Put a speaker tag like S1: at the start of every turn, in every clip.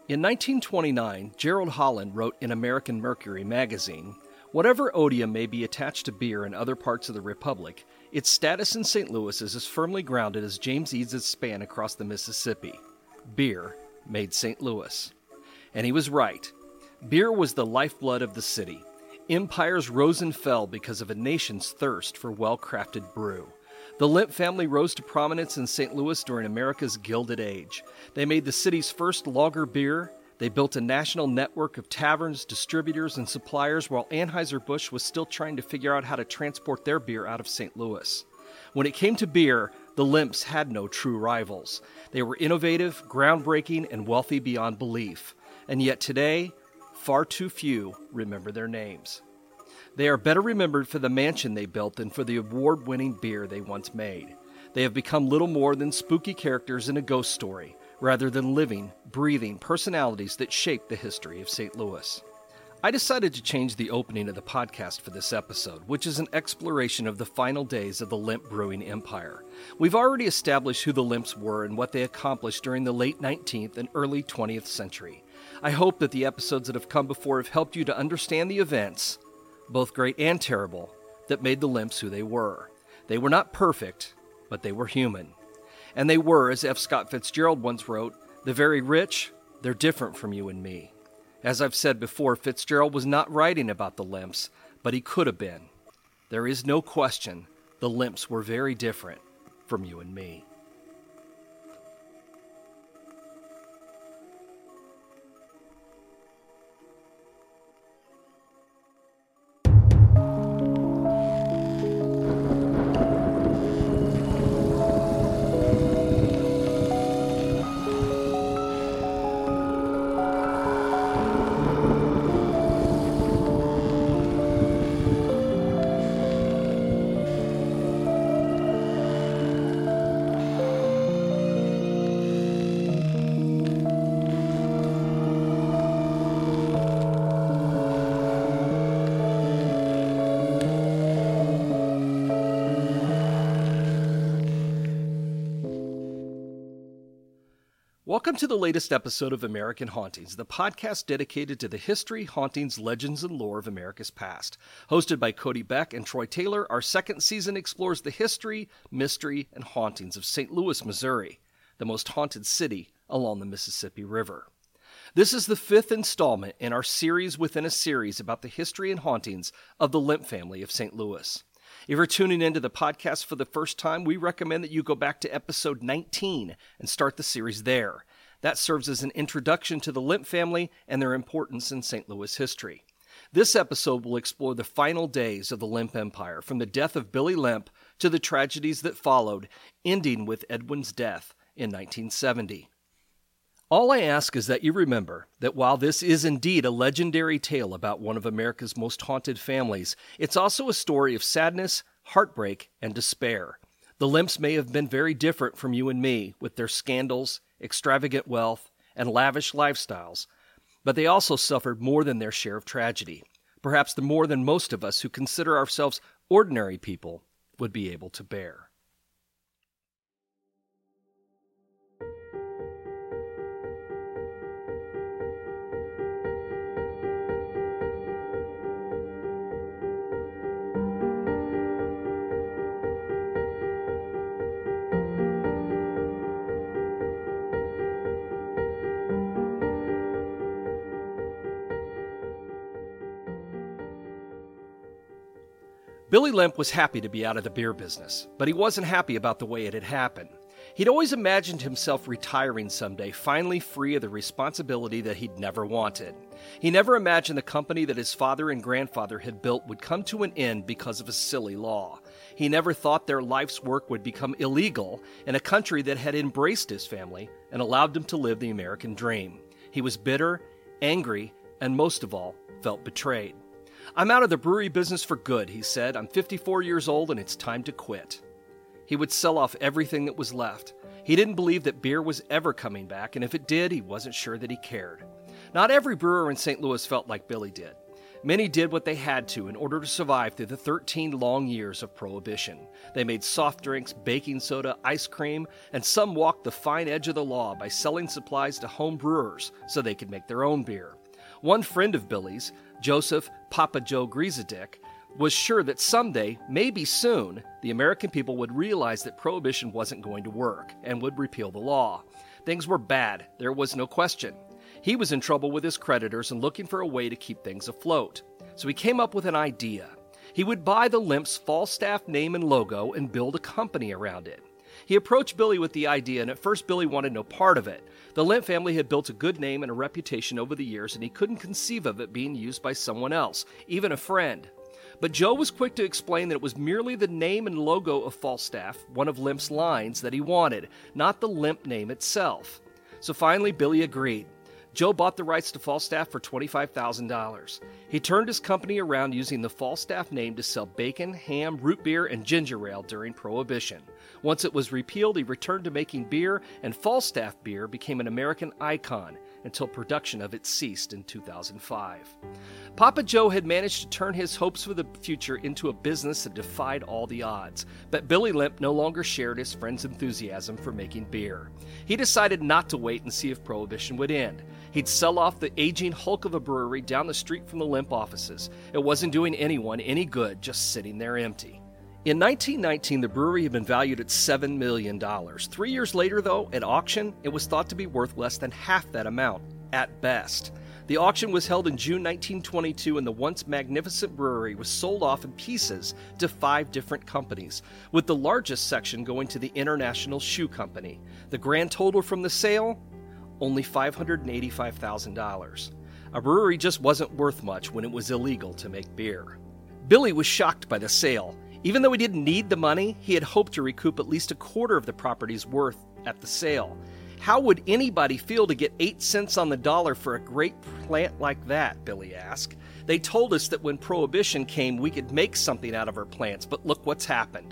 S1: In 1929, Gerald Holland wrote in American Mercury magazine, "Whatever odium may be attached to beer in other parts of the Republic, its status in St. Louis is as firmly grounded as James Eads' span across the Mississippi. Beer made St. Louis." And he was right. Beer was the lifeblood of the city. Empires rose and fell because of a nation's thirst for well-crafted brew. The Lemp family rose to prominence in St. Louis during America's Gilded Age. They made the city's first lager beer. They built a national network of taverns, distributors, and suppliers while Anheuser-Busch was still trying to figure out how to transport their beer out of St. Louis. When it came to beer, the Lemps had no true rivals. They were innovative, groundbreaking, and wealthy beyond belief. And yet today, far too few remember their names. They are better remembered for the mansion they built than for the award-winning beer they once made. They have become little more than spooky characters in a ghost story, rather than living, breathing personalities that shaped the history of St. Louis. I decided to change the opening of the podcast for this episode, which is an exploration of the final days of the Lemp brewing empire. We've already established who the Lemps were and what they accomplished during the late 19th and early 20th century. I hope that the episodes that have come before have helped you to understand the events, both great and terrible, that made the Lemps who they were. They were not perfect, but they were human. And they were, as F. Scott Fitzgerald once wrote, "The very rich, they're different from you and me." As I've said before, Fitzgerald was not writing about the Lemps, but he could have been. There is no question the Lemps were very different from you and me. Welcome to the latest episode of American Hauntings, the podcast dedicated to the history, hauntings, legends, and lore of America's past. Hosted by Cody Beck and Troy Taylor, our second season explores the history, mystery, and hauntings of St. Louis, Missouri, the most haunted city along the Mississippi River. This is the fifth installment in our series within a series about the history and hauntings of the Lemp family of St. Louis. If you're tuning into the podcast for the first time, we recommend that you go back to episode 19 and start the series there. That serves as an introduction to the Lemp family and their importance in St. Louis history. This episode will explore the final days of the Lemp Empire, from the death of Billy Lemp to the tragedies that followed, ending with Edwin's death in 1970. All I ask is that you remember that while this is indeed a legendary tale about one of America's most haunted families, it's also a story of sadness, heartbreak, and despair. The Lemps may have been very different from you and me, with their scandals, extravagant wealth, and lavish lifestyles, but they also suffered more than their share of tragedy, perhaps the more than most of us who consider ourselves ordinary people would be able to bear. Billy Lemp was happy to be out of the beer business, but he wasn't happy about the way it had happened. He'd always imagined himself retiring someday, finally free of the responsibility that he'd never wanted. He never imagined the company that his father and grandfather had built would come to an end because of a silly law. He never thought their life's work would become illegal in a country that had embraced his family and allowed him to live the American dream. He was bitter, angry, and most of all, felt betrayed. "I'm out of the brewery business for good," he said. "I'm 54 years old and it's time to quit." He would sell off everything that was left. He didn't believe that beer was ever coming back, and if it did, he wasn't sure that he cared. Not every brewer in St. Louis felt like Billy did. Many did what they had to in order to survive through the 13 long years of Prohibition. They made soft drinks, baking soda, ice cream, and some walked the fine edge of the law by selling supplies to home brewers so they could make their own beer. One friend of Billy's, Joseph Papa Joe Griesedick, was sure that someday, maybe soon, the American people would realize that Prohibition wasn't going to work and would repeal the law. Things were bad, there was no question. He was in trouble with his creditors and looking for a way to keep things afloat. So he came up with an idea. He would buy the Limps Falstaff name and logo and build a company around it. He approached Billy with the idea, and at first Billy wanted no part of it. The Limp family had built a good name and a reputation over the years, and he couldn't conceive of it being used by someone else, even a friend. But Joe was quick to explain that it was merely the name and logo of Falstaff, one of Limp's lines, that he wanted, not the Limp name itself. So finally Billy agreed. Joe bought the rights to Falstaff for $25,000. He turned his company around using the Falstaff name to sell bacon, ham, root beer, and ginger ale during Prohibition. Once it was repealed, he returned to making beer, and Falstaff beer became an American icon until production of it ceased in 2005. Papa Joe had managed to turn his hopes for the future into a business that defied all the odds, but Billy Limp no longer shared his friend's enthusiasm for making beer. He decided not to wait and see if Prohibition would end. He'd sell off the aging hulk of a brewery down the street from the Limp offices. It wasn't doing anyone any good just sitting there empty. In 1919, the brewery had been valued at $7 million. 3 years later, though, at auction, it was thought to be worth less than half that amount, at best. The auction was held in June 1922, and the once magnificent brewery was sold off in pieces to 5 different companies, with the largest section going to the International Shoe Company. The grand total from the sale? Only $585,000. A brewery just wasn't worth much when it was illegal to make beer. Billy was shocked by the sale. Even though he didn't need the money, he had hoped to recoup at least a quarter of the property's worth at the sale. How would anybody feel to get 8 cents on the dollar for a great plant like that, Billy asked. They told us that when Prohibition came, we could make something out of our plants, but look what's happened.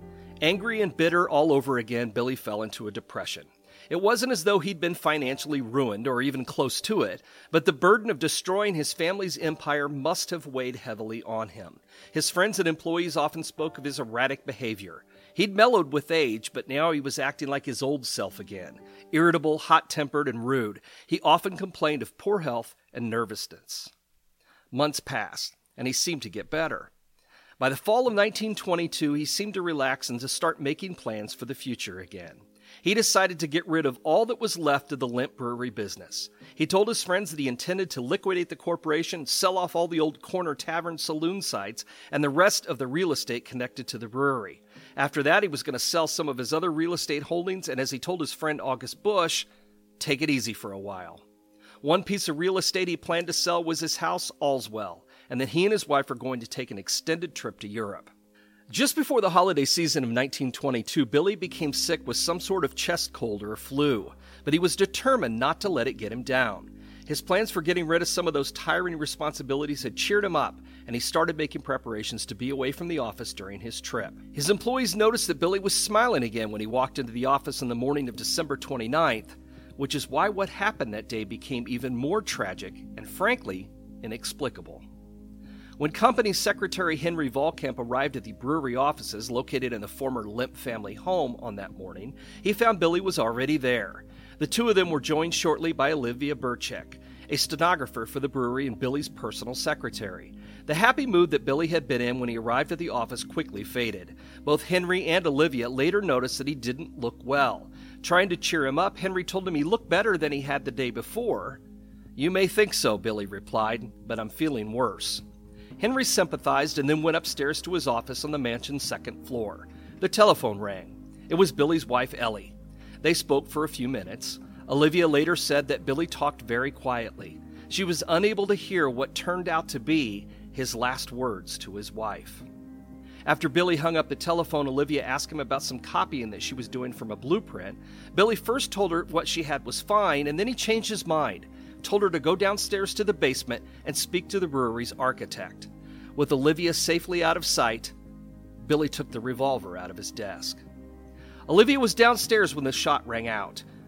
S1: Angry and bitter all over again, Billy fell into a depression. It wasn't as though he'd been financially ruined or even close to it, but the burden of destroying his family's empire must have weighed heavily on him. His friends and employees often spoke of his erratic behavior. He'd mellowed with age, but now he was acting like his old self again. Irritable, hot-tempered, and rude, he often complained of poor health and nervousness. Months passed, and he seemed to get better. By the fall of 1922, he seemed to relax and to start making plans for the future again. He decided to get rid of all that was left of the Limp Brewery business. He told his friends that he intended to liquidate the corporation, sell off all the old corner tavern saloon sites, and the rest of the real estate connected to the brewery. After that, he was going to sell some of his other real estate holdings, and as he told his friend August Bush, take it easy for a while. One piece of real estate he planned to sell was his house, Allswell, and that he and his wife were going to take an extended trip to Europe. Just before the holiday season of 1922, Billy became sick with some sort of chest cold or flu, but he was determined not to let it get him down. His plans for getting rid of some of those tiring responsibilities had cheered him up, and he started making preparations to be away from the office during his trip. His employees noticed that Billy was smiling again when he walked into the office on the morning of December 29th, which is why what happened that day became even more tragic and, frankly, inexplicable. When company secretary Henry Volkamp arrived at the brewery offices located in the former Limp family home on that morning, he found Billy was already there. The two of them were joined shortly by Olivia Burchek, a stenographer for the brewery and Billy's personal secretary. The happy mood that Billy had been in when he arrived at the office quickly faded. Both Henry and Olivia later noticed that he didn't look well. Trying to cheer him up, Henry told him he looked better than he had the day before. "You may think so," Billy replied, "but I'm feeling worse." Henry sympathized and then went upstairs to his office on the mansion's second floor. The telephone rang. It was Billy's wife, Ellie. They spoke for a few minutes. Olivia later said that Billy talked very quietly. She was unable to hear what turned out to be his last words to his wife. After Billy hung up the telephone, Olivia asked him about some copying that she was doing from a blueprint. Billy first told her what she had was fine, and then he changed his mind, told her to go downstairs to the basement and speak to the brewery's architect. With Olivia safely out of sight, Billy took the revolver out of his desk. Olivia was downstairs when the shot rang out.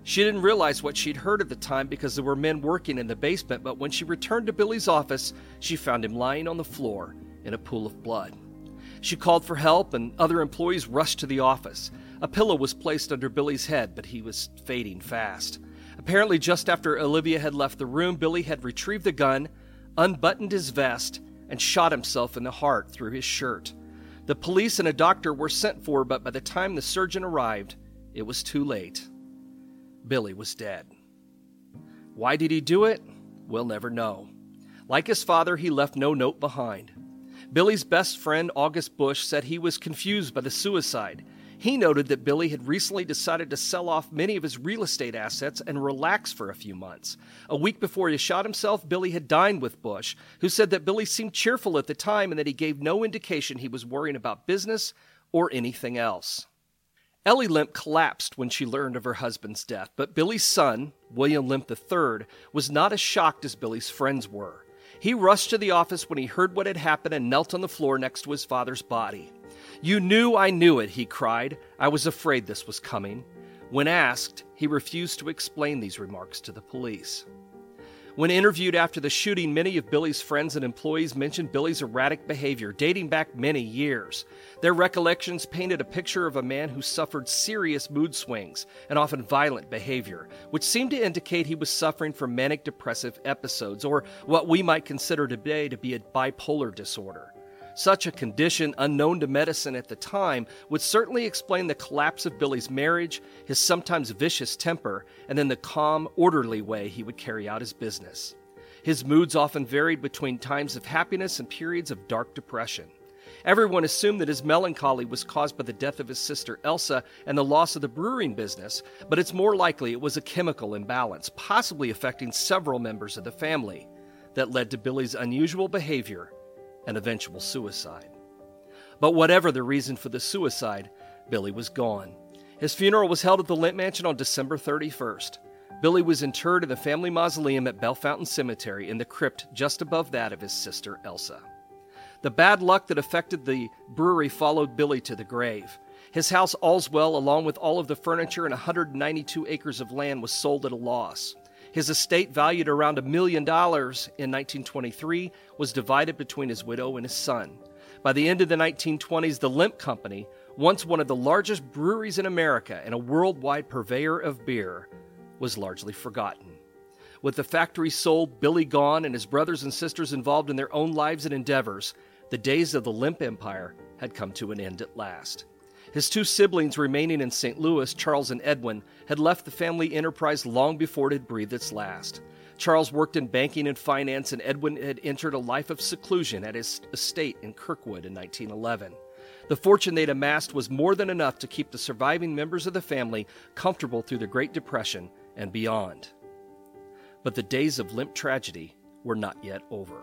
S1: She didn't realize what she'd heard at the time because there were men working in the basement, but when she returned to Billy's office, she found him lying on the floor in a pool of blood. She called for help, and other employees rushed to the office. A pillow was placed under Billy's head, but he was fading fast. Apparently, just after Olivia had left the room, Billy had retrieved the gun, unbuttoned his vest, and shot himself in the heart through his shirt. The police and a doctor were sent for, but by the time the surgeon arrived, it was too late. Billy was dead. Why did he do it? We'll never know. Like his father, he left no note behind. Billy's best friend, August Bush, said he was confused by the suicide. He noted that Billy had recently decided to sell off many of his real estate assets and relax for a few months. A week before he shot himself, Billy had dined with Bush, who said that Billy seemed cheerful at the time and that he gave no indication he was worrying about business or anything else. Ellie Limp collapsed when she learned of her husband's death, but Billy's son, William Limp III, was not as shocked as Billy's friends were. He rushed to the office when he heard what had happened and knelt on the floor next to his father's body. "You knew I knew it," he cried. "I was afraid this was coming." When asked, he refused to explain these remarks to the police. When interviewed after the shooting, many of Billy's friends and employees mentioned Billy's erratic behavior dating back many years. Their recollections painted a picture of a man who suffered serious mood swings and often violent behavior, which seemed to indicate he was suffering from manic depressive episodes, or what we might consider today to be a bipolar disorder. Such a condition, unknown to medicine at the time, would certainly explain the collapse of Billy's marriage, his sometimes vicious temper, and then the calm, orderly way he would carry out his business. His moods often varied between times of happiness and periods of dark depression. Everyone assumed that his melancholy was caused by the death of his sister Elsa and the loss of the brewing business, but it's more likely it was a chemical imbalance, possibly affecting several members of the family, that led to Billy's unusual behavior and eventual suicide. But whatever the reason for the suicide, Billy was gone. His funeral was held at the Limp Mansion on December 31st. Billy was interred in the family mausoleum at Bellefontaine Cemetery in the crypt just above that of his sister Elsa. The bad luck that affected the brewery followed Billy to the grave. His house Allswell, along with all of the furniture and 192 acres of land, was sold at a loss. His estate, valued around $1 million in 1923, was divided between his widow and his son. By the end of the 1920s, the Limp Company, once one of the largest breweries in America and a worldwide purveyor of beer, was largely forgotten. With the factory sold, Billy gone, and his brothers and sisters involved in their own lives and endeavors, the days of the Limp Empire had come to an end at last. His two siblings remaining in St. Louis, Charles and Edwin, had left the family enterprise long before it had breathed its last. Charles worked in banking and finance, and Edwin had entered a life of seclusion at his estate in Kirkwood in 1911. The fortune they'd amassed was more than enough to keep the surviving members of the family comfortable through the Great Depression and beyond. But the days of Limp tragedy were not yet over.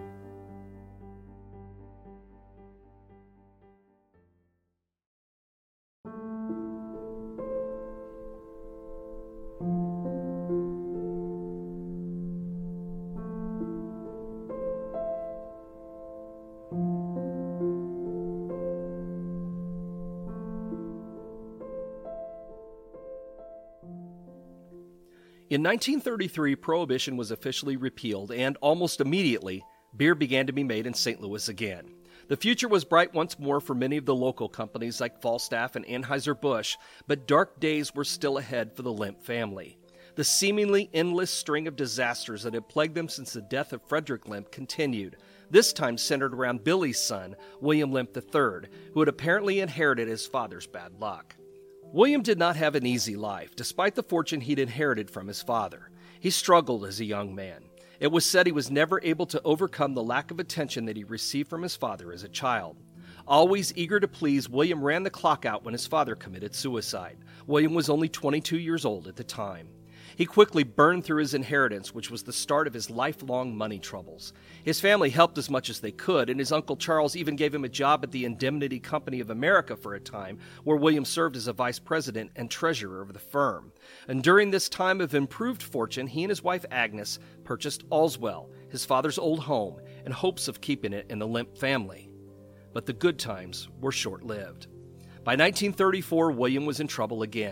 S1: In 1933, Prohibition was officially repealed, and almost immediately, beer began to be made in St. Louis again. The future was bright once more for many of the local companies like Falstaff and Anheuser-Busch, but dark days were still ahead for the Limp family. The seemingly endless string of disasters that had plagued them since the death of Frederick Limp continued, this time centered around Billy's son, William Limp III, who had apparently inherited his father's bad luck. William did not have an easy life, despite the fortune he'd inherited from his father. He struggled as a young man. It was said he was never able to overcome the lack of attention that he received from his father as a child. Always eager to please, William ran the clock out when his father committed suicide. William was only 22 years old at the time. He quickly burned through his inheritance, which was the start of his lifelong money troubles. His family helped as much as they could, and his Uncle Charles even gave him a job at the Indemnity Company of America for a time, where William served as a vice president and treasurer of the firm. And during this time of improved fortune, he and his wife Agnes purchased Allswell, his father's old home, in hopes of keeping it in the Limp family. But the good times were short-lived. By 1934, William was in trouble again.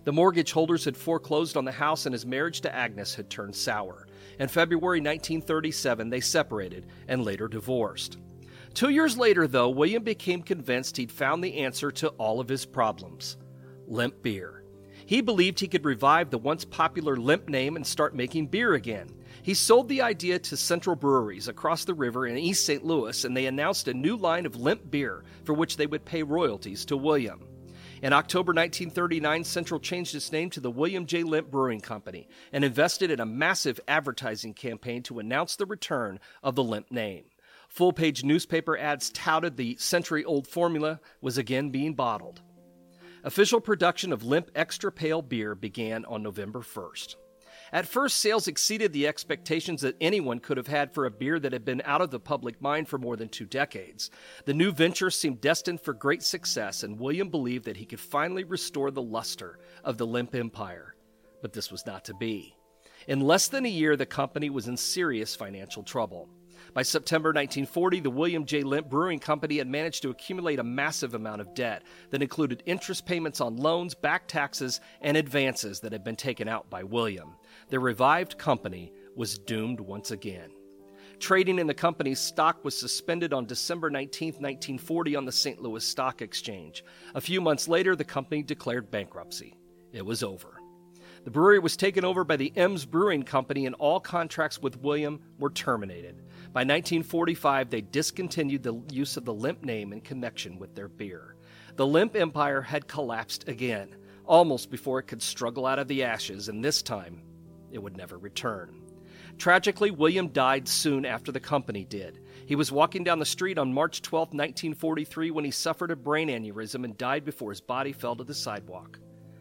S1: The mortgage holders had foreclosed on the house and his marriage to Agnes had turned sour. In February 1937, they separated and later divorced. 2 years later, though, William became convinced he'd found the answer to all of his problems: Limp beer. He believed he could revive the once popular Limp name and start making beer again. He sold the idea to Central Breweries across the river in East St. Louis, and they announced a new line of Limp beer for which they would pay royalties to William. In October 1939, Central changed its name to the William J. Limp Brewing Company and invested in a massive advertising campaign to announce the return of the Limp name. Full-page newspaper ads touted the century-old formula was again being bottled. Official production of Limp Extra Pale beer began on November 1st. At first, sales exceeded the expectations that anyone could have had for a beer that had been out of the public mind for more than 2 decades. The new venture seemed destined for great success, and William believed that he could finally restore the luster of the Limp empire. But this was not to be. In less than a year, the company was in serious financial trouble. By September 1940, the William J. Limp Brewing Company had managed to accumulate a massive amount of debt that included interest payments on loans, back taxes, and advances that had been taken out by William. The revived company was doomed once again. Trading in the company's stock was suspended on December 19, 1940 on the St. Louis Stock Exchange. A few months later, the company declared bankruptcy. It was over. The brewery was taken over by the Ems Brewing Company, and all contracts with William were terminated. By 1945, they discontinued the use of the Limp name in connection with their beer. The Limp empire had collapsed again, almost before it could struggle out of the ashes, and this time, it would never return. Tragically, William died soon after the company did. He was walking down the street on March 12, 1943, when he suffered a brain aneurysm and died before his body fell to the sidewalk.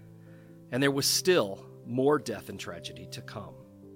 S1: And there was still more death and tragedy to come.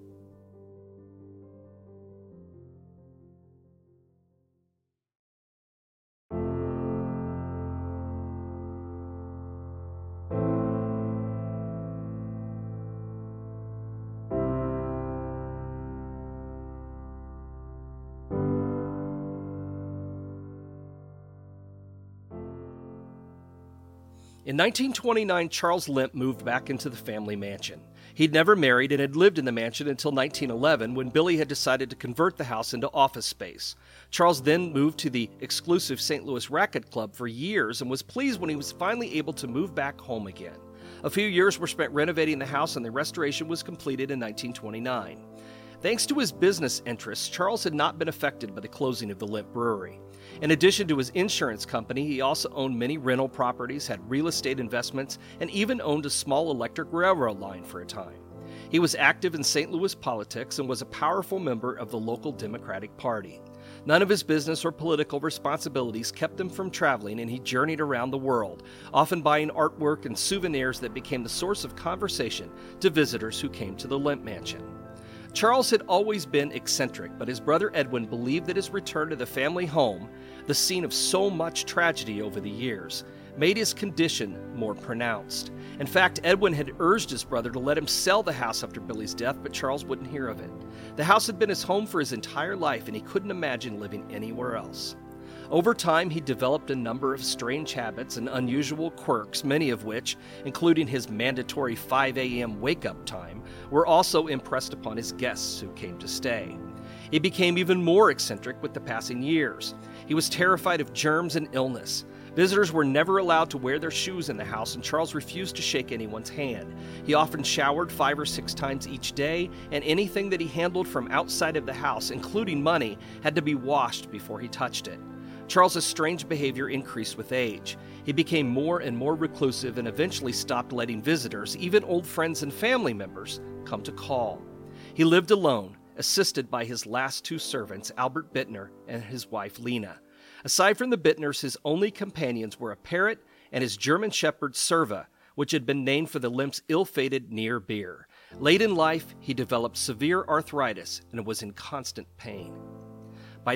S1: In 1929, Charles Limp moved back into the family mansion. He'd never married and had lived in the mansion until 1911, when Billy had decided to convert the house into office space. Charles then moved to the exclusive St. Louis Racquet Club for years and was pleased when he was finally able to move back home again. A few years were spent renovating the house, and the restoration was completed in 1929. Thanks to his business interests, Charles had not been affected by the closing of the Limp Brewery. In addition to his insurance company, he also owned many rental properties, had real estate investments, and even owned a small electric railroad line for a time. He was active in St. Louis politics and was a powerful member of the local Democratic Party. None of his business or political responsibilities kept him from traveling, and he journeyed around the world, often buying artwork and souvenirs that became the source of conversation to visitors who came to the Limp Mansion. Charles had always been eccentric, but his brother Edwin believed that his return to the family home, the scene of so much tragedy over the years, made his condition more pronounced. In fact, Edwin had urged his brother to let him sell the house after Billy's death, but Charles wouldn't hear of it. The house had been his home for his entire life, and he couldn't imagine living anywhere else. Over time, he developed a number of strange habits and unusual quirks, many of which, including his mandatory 5 a.m. wake-up time, were also impressed upon his guests who came to stay. He became even more eccentric with the passing years. He was terrified of germs and illness. Visitors were never allowed to wear their shoes in the house, and Charles refused to shake anyone's hand. He often showered 5 or 6 times each day, and anything that he handled from outside of the house, including money, had to be washed before he touched it. Charles's strange behavior increased with age. He became more and more reclusive and eventually stopped letting visitors, even old friends and family members, come to call. He lived alone, assisted by his last 2 servants, Albert Bittner and his wife Lena. Aside from the Bittners, his only companions were a parrot and his German shepherd Serva, which had been named for the Limp's ill-fated near beer. Late in life, he developed severe arthritis and was in constant pain. By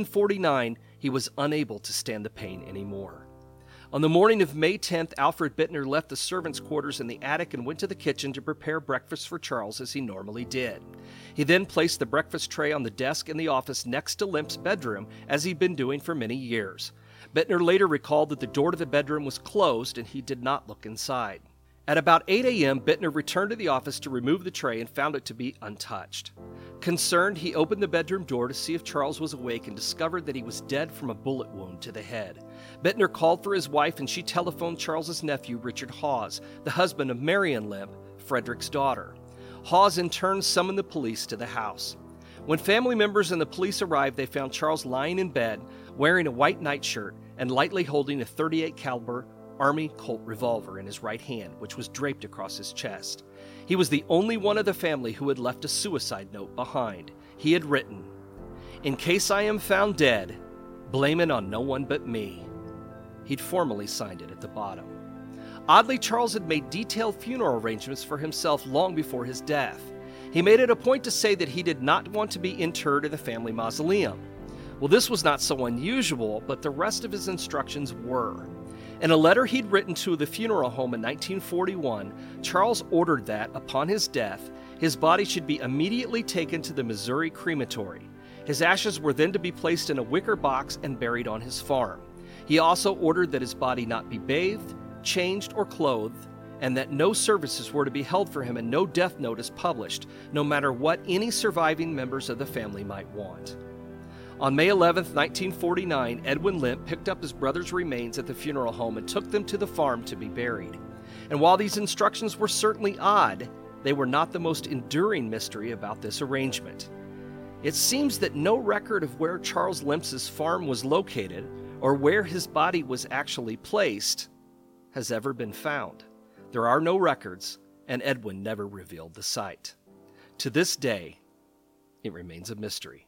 S1: 1949, he was unable to stand the pain anymore. On the morning of May 10th, Alfred Bittner left the servants' quarters in the attic and went to the kitchen to prepare breakfast for Charles as he normally did. He then placed the breakfast tray on the desk in the office next to Limp's bedroom, as he'd been doing for many years. Bittner later recalled that the door to the bedroom was closed and he did not look inside. At about 8 a.m., Bittner returned to the office to remove the tray and found it to be untouched. Concerned, he opened the bedroom door to see if Charles was awake and discovered that he was dead from a bullet wound to the head. Bittner called for his wife and she telephoned Charles's nephew, Richard Hawes, the husband of Marion Limp, Frederick's daughter. Hawes in turn summoned the police to the house. When family members and the police arrived, they found Charles lying in bed, wearing a white nightshirt and lightly holding a .38 caliber Army Colt revolver in his right hand, which was draped across his chest. He was the only one of the family who had left a suicide note behind. He had written, "In case I am found dead, blame it on no one but me." He'd formally signed it at the bottom. Oddly, Charles had made detailed funeral arrangements for himself long before his death. He made it a point to say that he did not want to be interred in the family mausoleum. Well, this was not so unusual, but the rest of his instructions were. In a letter he'd written to the funeral home in 1941, Charles ordered that, upon his death, his body should be immediately taken to the Missouri crematory. His ashes were then to be placed in a wicker box and buried on his farm. He also ordered that his body not be bathed, changed, or clothed, and that no services were to be held for him and no death notice published, no matter what any surviving members of the family might want. On May 11, 1949, Edwin Limp picked up his brother's remains at the funeral home and took them to the farm to be buried. And while these instructions were certainly odd, they were not the most enduring mystery about this arrangement. It seems that no record of where Charles Limp's farm was located or where his body was actually placed has ever been found. There are no records, and Edwin never revealed the site. To this day, it remains a mystery.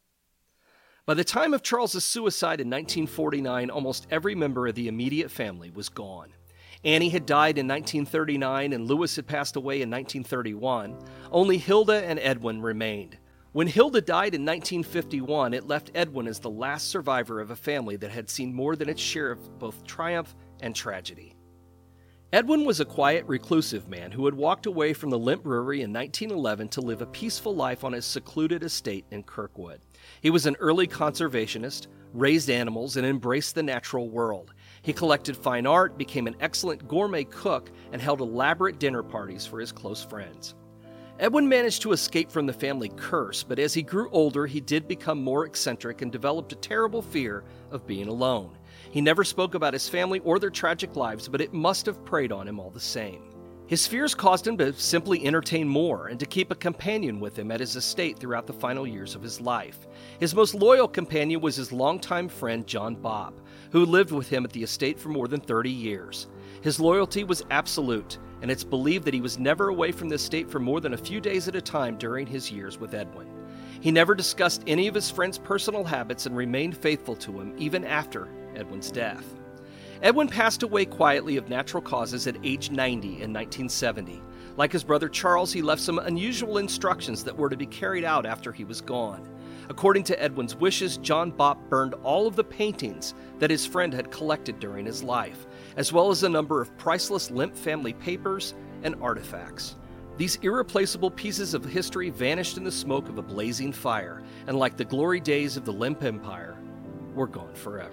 S1: By the time of Charles's suicide in 1949, almost every member of the immediate family was gone. Annie had died in 1939 and Louis had passed away in 1931. Only Hilda and Edwin remained. When Hilda died in 1951, it left Edwin as the last survivor of a family that had seen more than its share of both triumph and tragedy. Edwin was a quiet, reclusive man who had walked away from the Limp Brewery in 1911 to live a peaceful life on his secluded estate in Kirkwood. He was an early conservationist, raised animals, and embraced the natural world. He collected fine art, became an excellent gourmet cook, and held elaborate dinner parties for his close friends. Edwin managed to escape from the family curse, but as he grew older, he did become more eccentric and developed a terrible fear of being alone. He never spoke about his family or their tragic lives, but it must have preyed on him all the same. His fears caused him to simply entertain more and to keep a companion with him at his estate throughout the final years of his life. His most loyal companion was his longtime friend John Bopp, who lived with him at the estate for more than 30 years. His loyalty was absolute, and it's believed that he was never away from the estate for more than a few days at a time during his years with Edwin. He never discussed any of his friend's personal habits and remained faithful to him even after Edwin's death. Edwin passed away quietly of natural causes at age 90 in 1970. Like his brother Charles, he left some unusual instructions that were to be carried out after he was gone. According to Edwin's wishes, John Bopp burned all of the paintings that his friend had collected during his life, as well as a number of priceless Limp family papers and artifacts. These irreplaceable pieces of history vanished in the smoke of a blazing fire, and like the glory days of the Limp Empire, were gone forever.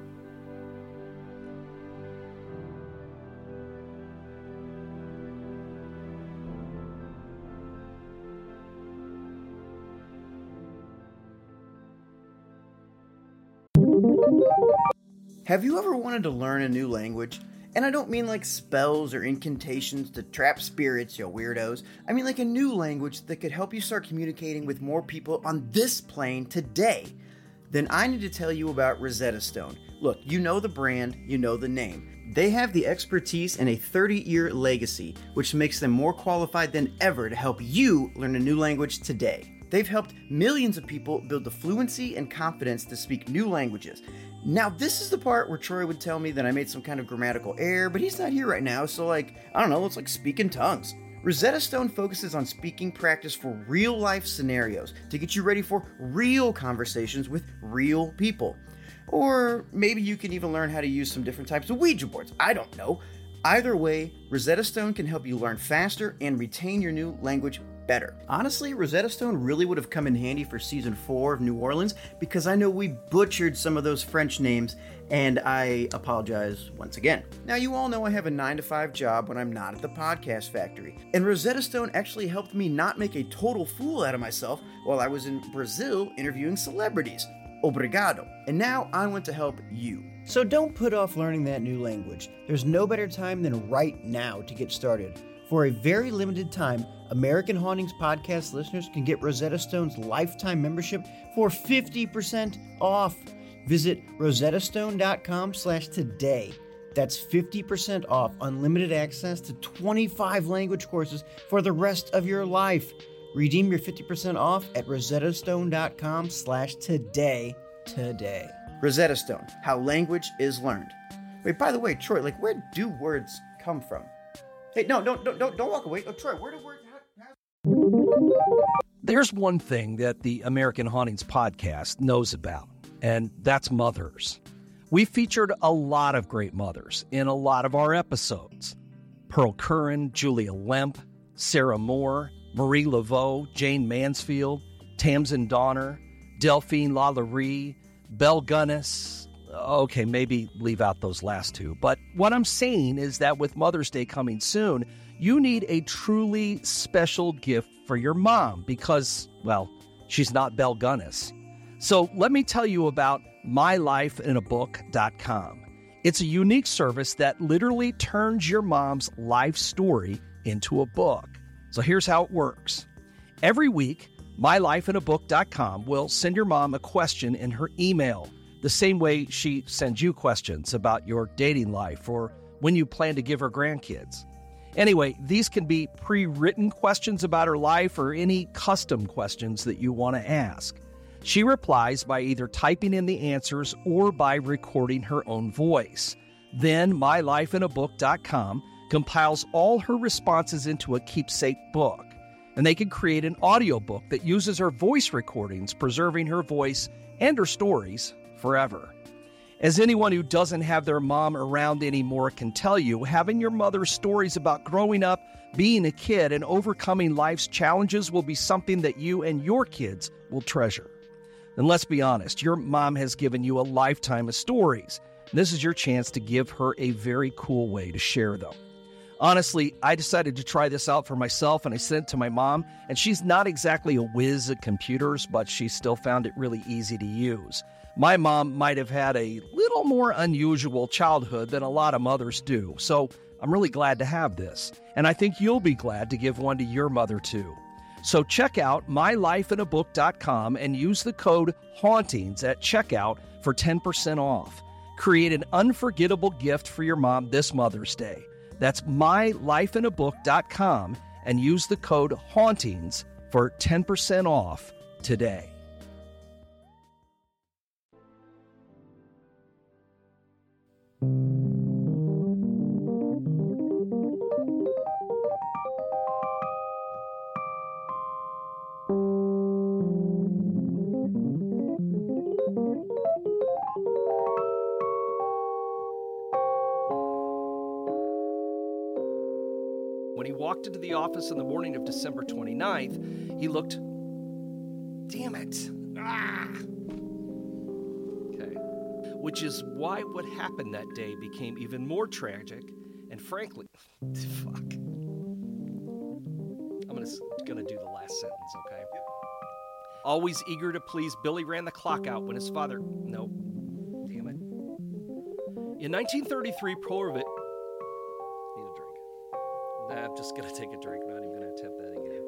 S2: Have you ever wanted to learn a new language? And I don't mean like spells or incantations to trap spirits, you weirdos. I mean like a new language that could help you start communicating with more people on this plane today. Then I need to tell you about Rosetta Stone. Look, you know the brand, you know the name. They have the expertise and a 30-year legacy, which makes them more qualified than ever to help you learn a new language today. They've helped millions of people build the fluency and confidence to speak new languages. Now, this is the part where Troy would tell me that I made some kind of grammatical error, but he's not here right now, so I don't know, it's like speaking tongues. Rosetta Stone focuses on speaking practice for real-life scenarios to get you ready for real conversations with real people. Or maybe you can even learn how to use some different types of Ouija boards. I don't know. Either way, Rosetta Stone can help you learn faster and retain your new language better. Honestly, Rosetta Stone really would have come in handy for season 4 of New Orleans because I know we butchered some of those French names, and I apologize once again. Now, you all know I have a 9-to-5 job when I'm not at the podcast factory, and Rosetta Stone actually helped me not make a total fool out of myself while I was in Brazil interviewing celebrities. Obrigado. And now I want to help you. So don't put off learning that new language. There's no better time than right now to get started. For a very limited time, American Hauntings podcast listeners can get Rosetta Stone's lifetime membership for 50% off. Visit rosettastone.com/today. That's 50% off unlimited access to 25 language courses for the rest of your life. Redeem your 50% off at rosettastone.com/today today. Rosetta Stone, how language is learned. Wait, by the way, Troy, where do words come from? Hey, no, don't walk away. Oh, Troy, where do words...
S1: There's one thing that the American Hauntings podcast knows about, and that's mothers. We featured a lot of great mothers in a lot of our episodes. Pearl Curran, Julia Lemp, Sarah Moore, Marie Laveau, Jane Mansfield, Tamsin Donner, Delphine Lalaurie, Belle Gunness. Okay, maybe leave out those last two. But what I'm saying is that with Mother's Day coming soon, you need a truly special gift for your mom because, well, she's not Belle Gunness. So let me tell you about mylifeinabook.com. It's a unique service that literally turns your mom's life story into a book. So here's how it works. Every week, mylifeinabook.com will send your mom a question in her email, the same way she sends you questions about your dating life or when you plan to give her grandkids. Anyway, these can be pre-written questions about her life or any custom questions that you want to ask. She replies by either typing in the answers or by recording her own voice. Then mylifeinabook.com compiles all her responses into a keepsake book, and they can create an audiobook that uses her voice recordings, preserving her voice and her stories forever. As anyone who doesn't have their mom around anymore can tell you, having your mother's stories about growing up, being a kid, and overcoming life's challenges will be something that you and your kids will treasure. And let's be honest, your mom has given you a lifetime of stories. This is your chance to give her a very cool way to share them. Honestly, I decided to try this out for myself, and I sent it to my mom, and she's not exactly a whiz at computers, but she still found it really easy to use. My mom might have had a little more unusual childhood than a lot of mothers do, so I'm really glad to have this, and I think you'll be glad to give one to your mother too. So check out mylifeinabook.com and use the code HAUNTINGS at checkout for 10% off. Create an unforgettable gift for your mom this Mother's Day. That's mylifeinabook.com and use the code HAUNTINGS for 10% off today. When he walked into the office on the morning of December 29th, he looked... Damn it. Okay. Which is why what happened that day became even more tragic, and frankly... Fuck. I'm gonna do the last sentence, okay? Always eager to please, Billy ran the clock out when his father... Nope. Damn it. In 1933, Prohibition... I'm just going to take a drink. Not even going to attempt that again.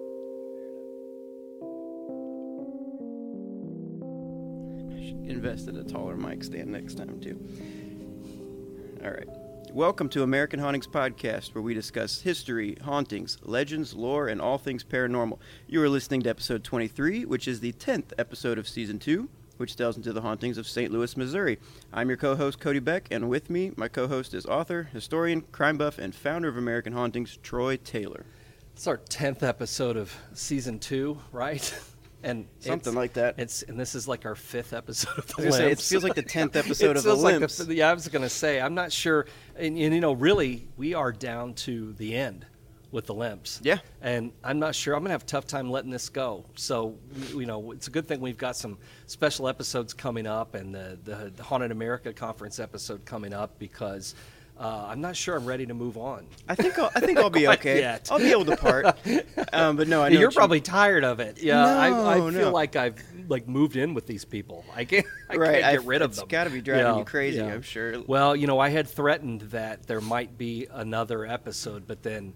S2: I should invest in a taller mic stand next time, too. All right. Welcome to American Hauntings Podcast, where we discuss history, hauntings, legends, lore, and all things paranormal. You are listening to episode 23, which is the 10th episode of season 2, which delves into the hauntings of St. Louis, Missouri. I'm your co-host, Cody Beck, and with me, my co-host is author, historian, crime buff, and founder of American Hauntings, Troy Taylor.
S1: It's our 10th episode of season 2, right? And
S2: something like that.
S1: And this is like our 5th episode of The
S2: Limps. It feels like the 10th episode of The Limps.
S1: I was going to say, I'm not sure. And, really, we are down to the end with the Limps.
S2: Yeah.
S1: And I'm not sure. I'm going to have a tough time letting this go. So, it's a good thing we've got some special episodes coming up and the Haunted America Conference episode coming up because I'm not sure I'm ready to move on.
S2: I think I'll be okay.
S1: Yet.
S2: I'll be able to part. But no, I know
S1: You're probably tired of it. Yeah,
S2: No,
S1: I feel
S2: no.
S1: like I've moved in with these people. I can't
S2: Right,
S1: get rid of them.
S2: It's got to be driving you crazy,
S1: yeah.
S2: I'm sure.
S1: Well, I had threatened that there might be another episode, but then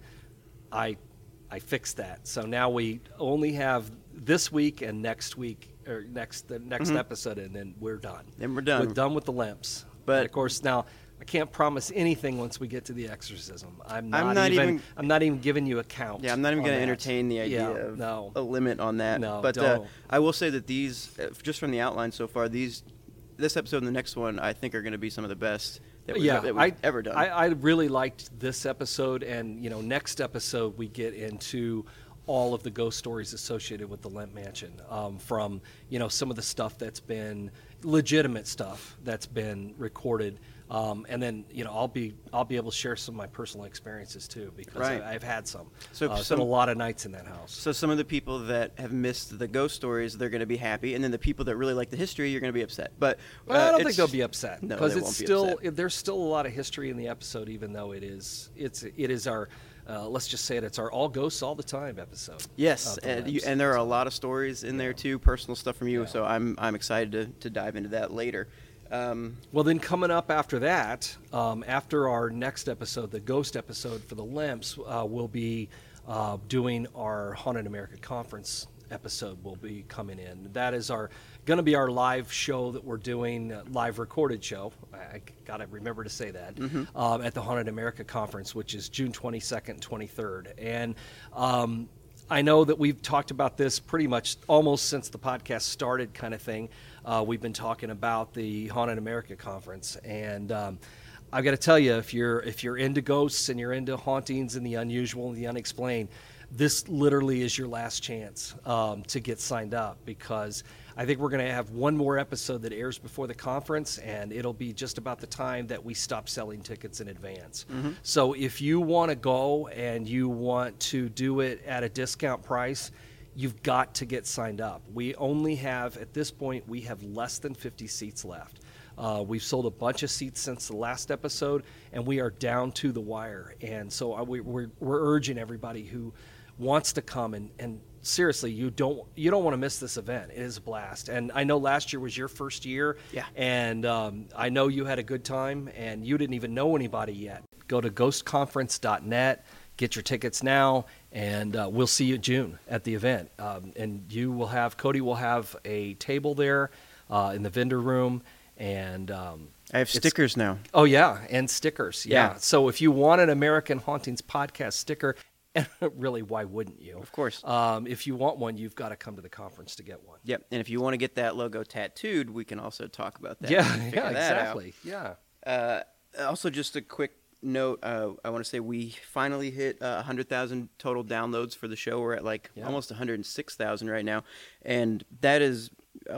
S1: I fixed that. So now we only have this week and next week, or the next episode, and then we're done.
S2: Then we're done.
S1: We're done with the Limps.
S2: But-
S1: And of course, now I can't promise anything once we get to the exorcism. I'm
S2: not
S1: not even giving you a count.
S2: Yeah, I'm not even
S1: on
S2: going to
S1: that.
S2: entertain the idea
S1: Yeah,
S2: of
S1: no.
S2: a limit on that.
S1: No,
S2: but
S1: don't.
S2: I will say that these, just from the outline so far, this episode and the next one, I think are going to be some of the best that we've ever done.
S1: I really liked this episode, and next episode we get into all of the ghost stories associated with the Lemp Mansion, from some of the stuff that's been legitimate stuff that's been recorded, and then I'll be able to share some of my personal experiences too, because
S2: Right.
S1: I've had some.
S2: So
S1: spent a lot of nights in that house.
S2: So some of the people that have missed the ghost stories, they're going to be happy, and then the people that really like the history, you're going to be upset. But
S1: I don't think they'll be upset
S2: No,
S1: because
S2: they
S1: it's
S2: won't be
S1: still
S2: upset.
S1: there's still a lot of history in the episode, even though it is our let's just say it's our all ghosts all the time episode.
S2: Yes,
S1: of the Limps.
S2: and there are a lot of stories in there too, personal stuff from you.
S1: Yeah.
S2: So I'm excited to dive into that later.
S1: Well, then coming up after that, after our next episode, the ghost episode for the Limps, we'll be doing our Haunted America Conference episode. Will be coming in. That is going to be our live show that we're doing, live recorded show. I got to remember to say that, at the Haunted America Conference, which is June 22nd and 23rd. And I know that we've talked about this pretty much almost since the podcast started, kind of thing. We've been talking about the Haunted America Conference, and I've got to tell you, if you're into ghosts and you're into hauntings and the unusual and the unexplained, this literally is your last chance to get signed up, because I think we're going to have one more episode that airs before the conference, and it'll be just about the time that we stop selling tickets in advance. So if you want to go and you want to do it at a discount price, you've got to get signed up. We only have, at this point, we have less than 50 seats left. We've sold a bunch of seats since the last episode, and we are down to the wire. And so we're urging everybody who wants to come, and seriously, you don't want to miss this event. It is a blast. And I know last year was your first year.
S2: Yeah.
S1: And I know you had a good time, and you didn't even know anybody yet. Go to ghostconference.net. Get your tickets now, and we'll see you in June at the event. And Cody will have a table there in the vendor room, and
S2: I have stickers now.
S1: Oh yeah, and stickers. Yeah.
S2: Yeah.
S1: So if you want an American Hauntings podcast sticker, and really, why wouldn't you?
S2: Of course.
S1: If you want one, you've got to come to the conference to get one.
S2: Yep, and if you want to get that logo tattooed, we can also talk about that.
S1: Yeah,
S2: Figure
S1: yeah,
S2: that out.
S1: exactly. Yeah.
S2: Also, just a quick note, I want to say we finally hit 100,000 total downloads for the show. We're at almost 106,000 right now, and that is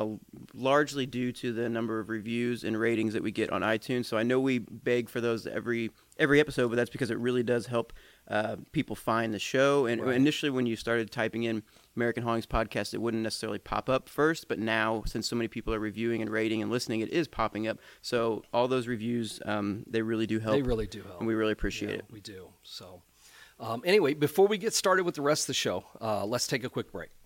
S2: largely due to the number of reviews and ratings that we get on iTunes. So I know we beg for those every episode, but that's because it really does help people find the show. And
S1: Right.
S2: Initially, when you started typing in American Hauntings Podcast, it wouldn't necessarily pop up first, but now, since so many people are reviewing and rating and listening, it is popping up. So all those reviews, they really do help.
S1: They really do help.
S2: And we really appreciate
S1: Yeah,
S2: it.
S1: We do. So anyway, before we get started with the rest of the show, let's take a quick break.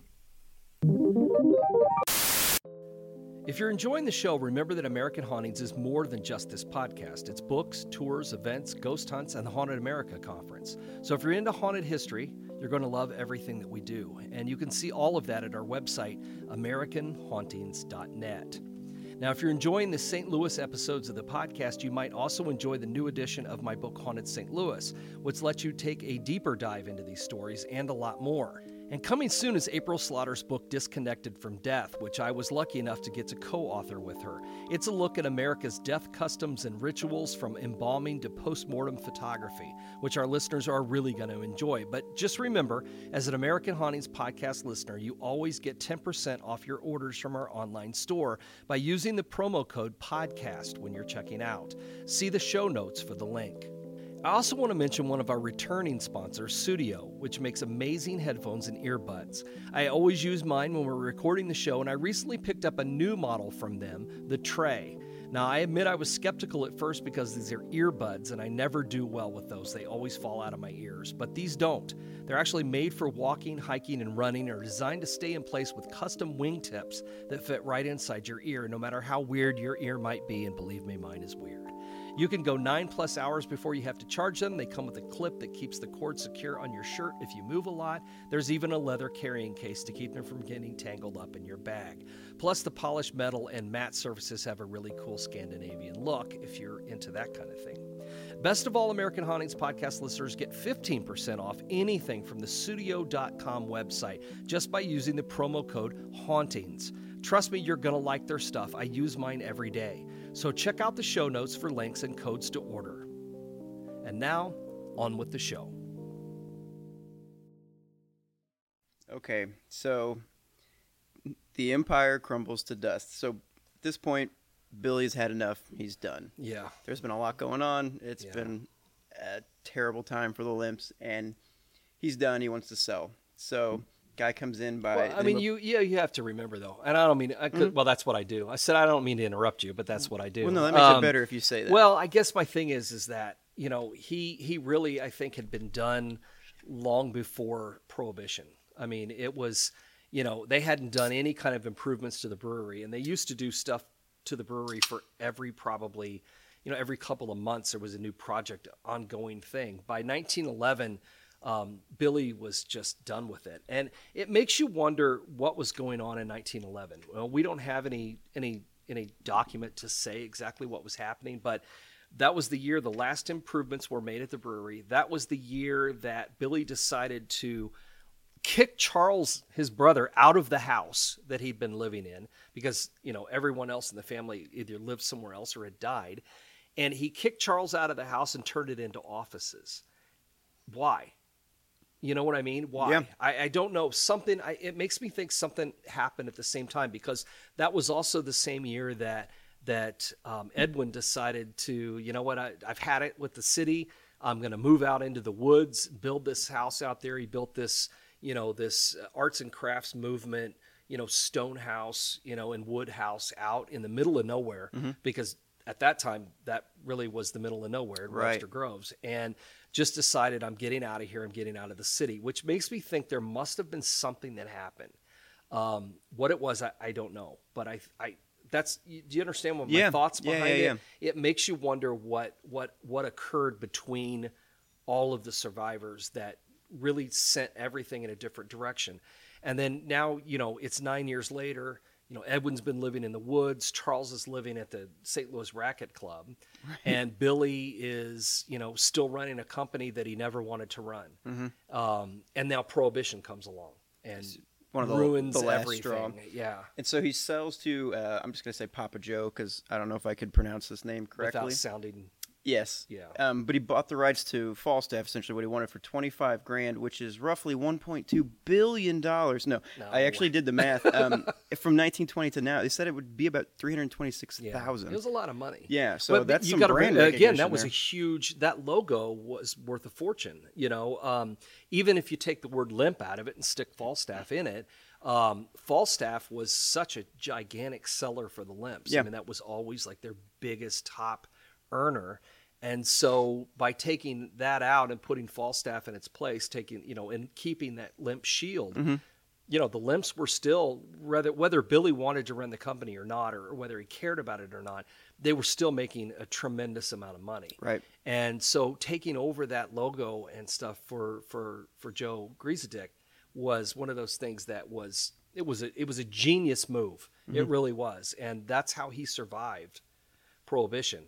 S1: If you're enjoying the show, remember that American Hauntings is more than just this podcast. It's books, tours, events, ghost hunts, and the Haunted America Conference. So if you're into haunted history, you're going to love everything that we do. And you can see all of that at our website, AmericanHauntings.net. Now, if you're enjoying the St. Louis episodes of the podcast, you might also enjoy the new edition of my book, Haunted St. Louis, which lets you take a deeper dive into these stories and a lot more. And coming soon is April Slaughter's book, Disconnected from Death, which I was lucky enough to get to co-author with her. It's a look at America's death customs and rituals, from embalming to post-mortem photography, which our listeners are really going to enjoy. But just remember, as an American Hauntings podcast listener, you always get 10% off your orders from our online store by using the promo code PODCAST when you're checking out. See the show notes for the link. I also want to mention one of our returning sponsors, Sudio, which makes amazing headphones and earbuds. I always use mine when we're recording the show, and I recently picked up a new model from them, the Tray. Now, I admit I was skeptical at first because these are earbuds, and I never do well with those. They always fall out of my ears, but these don't. They're actually made for walking, hiking, and running, and are designed to stay in place with custom wingtips that fit right inside your ear, no matter how weird your ear might be, and believe me, mine is weird. You can go 9+ hours before you have to charge them. They come with a clip that keeps the cord secure on your shirt if you move a lot. There's even a leather carrying case to keep them from getting tangled up in your bag. Plus, the polished metal and matte surfaces have a really cool Scandinavian look if you're into that kind of thing. Best of all, American Hauntings podcast listeners get 15% off anything from the Sudio.com website just by using the promo code HAUNTINGS. Trust me, you're going to like their stuff. I use mine every day. So check out the show notes for links and codes to order. And now, on with the show.
S3: Okay, so the empire crumbles to dust. So at this point, Billy's had enough. He's done.
S1: Yeah.
S3: There's been a lot going on. It's been a terrible time for the Limps, and he's done. He wants to sell. So guy comes in by...
S1: Well, I mean, you have to remember, though, and I don't mean... Well, that's what I do. I said I don't mean to interrupt you, but that's what I do.
S3: Well, no, that makes it better if you say that.
S1: Well, I guess my thing is that, you know, he really, I think, had been done long before Prohibition. I mean, it was, you know, they hadn't done any kind of improvements to the brewery, and they used to do stuff to the brewery for every couple of months there was a new project, ongoing thing. By 1911... Billy was just done with it. And it makes you wonder what was going on in 1911. Well, we don't have any document to say exactly what was happening, but that was the year the last improvements were made at the brewery. That was the year that Billy decided to kick Charles, his brother, out of the house that he'd been living in because, you know, everyone else in the family either lived somewhere else or had died. And he kicked Charles out of the house and turned it into offices. Why? You know what I mean? Why?
S3: Yeah.
S1: I don't know. It makes me think something happened at the same time because that was also the same year that Edwin decided to, you know what, I've had it with the city. I'm going to move out into the woods, build this house out there. He built this, you know, this arts and crafts movement, you know, stone house, you know, and wood house out in the middle of nowhere because at that time that really was the middle of nowhere in Webster Groves. And just decided I'm getting out of here. I'm getting out of the city, which makes me think there must have been something that happened. What it was, I don't know. But do you understand what my thoughts behind it?
S3: Yeah.
S1: It makes you wonder what occurred between all of the survivors that really sent everything in a different direction. And then now, you know, it's 9 years later. You know, Edwin's been living in the woods. Charles is living at the St. Louis Racquet Club. Right. And Billy is, you know, still running a company that he never wanted to run. And now Prohibition comes along and ruins
S3: the last
S1: everything.
S3: straw.
S1: Yeah.
S3: And so he sells to, I'm just going to say Papa Joe because I don't know if I could pronounce this name correctly.
S1: Without sounding...
S3: Yes.
S1: Yeah.
S3: But he bought the rights to Falstaff, essentially what he wanted for $25,000, which is roughly $1.2 billion. No, I actually did the math. From 1920 to now, they said it would be about $326,000.
S1: It was a lot of money.
S3: Yeah. So that's some
S1: gotta
S3: brand
S1: again, that was
S3: there.
S1: a huge, that logo was worth a fortune. You know, even if you take the word limp out of it and stick Falstaff in it, Falstaff was such a gigantic seller for the Limps.
S3: Yeah.
S1: I mean, that was always like their biggest top earner. And so by taking that out and putting Falstaff in its place, and keeping that Limp shield, you know, the Limps were still, whether Billy wanted to run the company or not, or whether he cared about it or not, they were still making a tremendous amount of money.
S3: Right.
S1: And so taking over that logo and stuff for Joe Griesedick was one of those things that was a genius move. It really was. And that's how he survived Prohibition.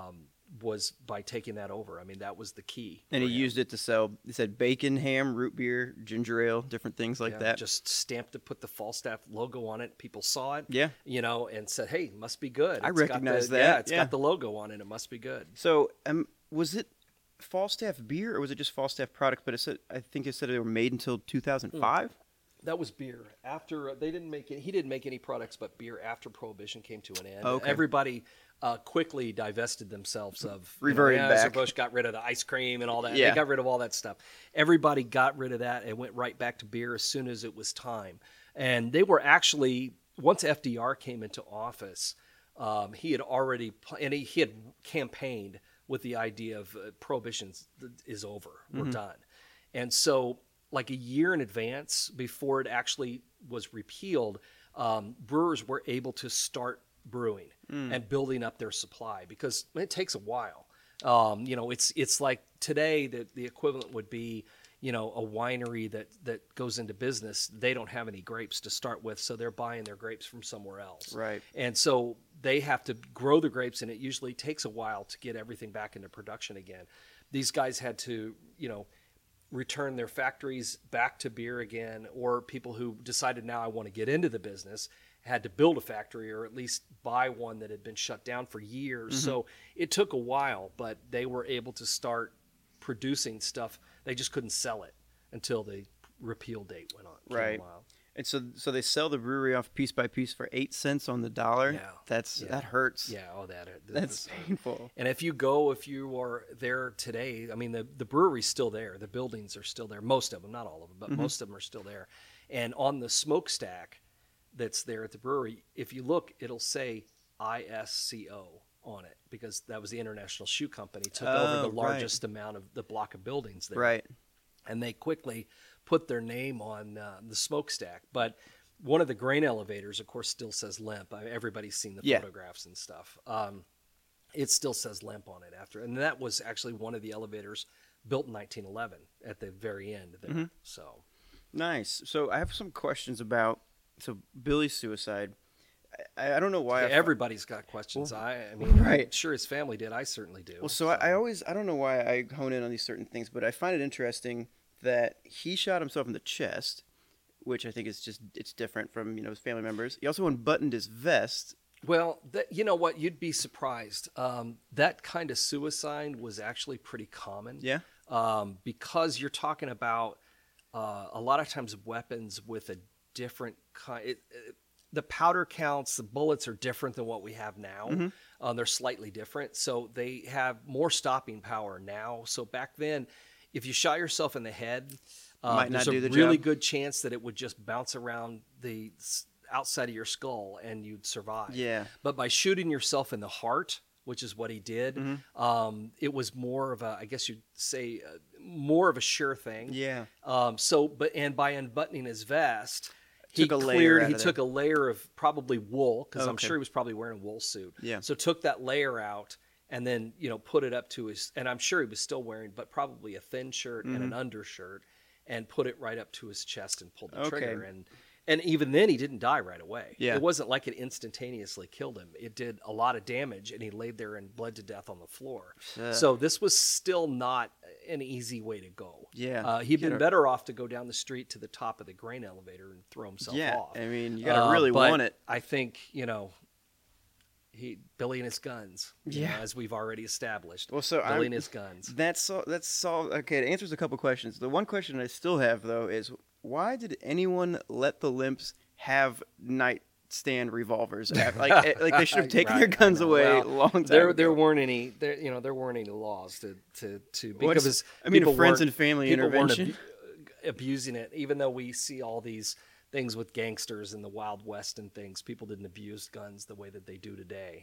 S1: Was by taking that over. I mean, that was the key.
S3: And he used it to sell, he said bacon, ham, root beer, ginger ale, different things like that.
S1: Just stamped it, put the Falstaff logo on it. People saw it,
S3: you
S1: know, and said, hey, must be good.
S3: I recognize that.
S1: Yeah, it's got the logo on it. It must be good.
S3: So was it Falstaff beer or was it just Falstaff product? But I think it said they were made until 2005?
S1: That was beer. After they didn't make it, he didn't make any products but beer after Prohibition came to an end.
S3: Okay.
S1: Everybody quickly divested themselves of
S3: Reverted back.
S1: Anheuser-Busch got rid of the ice cream and all that.
S3: Yeah.
S1: They got rid of all that stuff. Everybody got rid of that and went right back to beer as soon as it was time. And they were actually, once FDR came into office, he had already he had campaigned with the idea of Prohibition is over, we're done. And so, like a year in advance before it actually was repealed, brewers were able to start brewing and building up their supply, because it takes a while. It's like today that the equivalent would be, a winery that goes into business. They don't have any grapes to start with, so they're buying their grapes from somewhere else.
S3: Right.
S1: And so they have to grow the grapes, and it usually takes a while to get everything back into production again. These guys had to, return their factories back to beer again, or people who decided, now I want to get into the business, had to build a factory or at least buy one that had been shut down for years. So it took a while, but they were able to start producing stuff. They just couldn't sell it until the repeal date went on.
S3: Right. And so they sell the brewery off piece by piece for 8 cents on the dollar.
S1: Yeah.
S3: That hurts.
S1: Yeah. Oh,
S3: That's painful.
S1: And if you are there today, I mean, the brewery's still there. The buildings are still there. Most of them, not all of them, but most of them are still there. And on the smokestack that's there at the brewery, if you look, it'll say ISCO on it, because that was the International Shoe Company took over the largest amount of the block of buildings there.
S3: Right.
S1: And they quickly put their name on the smokestack. But one of the grain elevators, of course, still says Lemp. Everybody's seen the photographs and stuff. It still says Lemp on it after. And that was actually one of the elevators built in 1911 at the very end there. So
S3: nice. So I have some questions about Billy's suicide. I don't know why.
S1: Everybody's got questions. Well, I mean,
S3: right.
S1: I'm sure his family did. I certainly do.
S3: Well, so I don't know why I hone in on these certain things, but I find it interesting that he shot himself in the chest, which I think is it's different from, his family members. He also unbuttoned his vest.
S1: Well, you know what? You'd be surprised. That kind of suicide was actually pretty common.
S3: Yeah.
S1: Because you're talking about a lot of times weapons with a different kind. The powder counts, the bullets are different than what we have now. They're slightly different. So they have more stopping power now. So back then, if you shot yourself in the head, there's a really good chance that it would just bounce around the outside of your skull and you'd survive.
S3: Yeah.
S1: But by shooting yourself in the heart, which is what he did, it was more of I guess you'd say, more of a sure thing.
S3: Yeah.
S1: And by unbuttoning his vest, he took a layer of probably wool, because I'm sure he was probably wearing a wool suit.
S3: Yeah.
S1: So took that layer out and then, put it up to his, and I'm sure he was still wearing, but probably a thin shirt and an undershirt, and put it right up to his chest and pulled the trigger. And even then, he didn't die right away.
S3: Yeah.
S1: It wasn't like it instantaneously killed him. It did a lot of damage, and he laid there and bled to death on the floor. So this was still not an easy way to go.
S3: Yeah.
S1: He'd been better off to go down the street to the top of the grain elevator and throw himself off.
S3: I mean, you got to really want it.
S1: I think, Billy and his guns, as we've already established.
S3: Well, so
S1: Billy and his guns.
S3: That's all. Okay, it answers a couple questions. The one question I still have, though, is why did anyone let the Limps have nightstand revolvers? Like they should have taken their guns away a long time ago.
S1: There weren't any laws to because
S3: friends and family intervention.
S1: Abusing it, even though we see all these things with gangsters in the Wild West and things, people didn't abuse guns the way that they do today.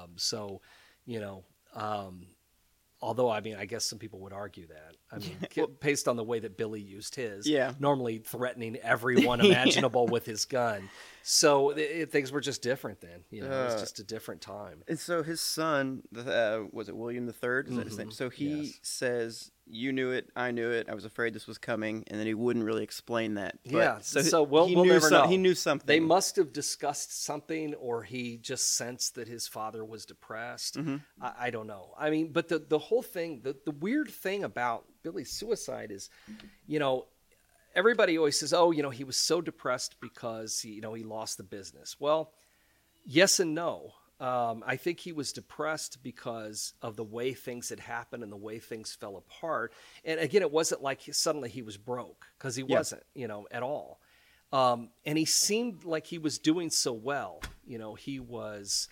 S1: Although, I mean, I guess some people would argue that. I mean, based on the way that Billy used his, normally threatening everyone imaginable with his gun. So things were just different then. It was just a different time.
S3: And so his son, was it William III? Is that his name? So he says, you knew it, I knew it, I was afraid this was coming, and then he wouldn't really explain that. But,
S1: we'll never know.
S3: He knew something.
S1: They must have discussed something, or he just sensed that his father was depressed. I don't know. I mean, but the whole thing, the weird thing about Billy's suicide is, everybody always says, he was so depressed because he lost the business. Well, yes and no. I think he was depressed because of the way things had happened and the way things fell apart. And again, it wasn't like suddenly he was broke, because he wasn't, at all. And he seemed like he was doing so well. He was,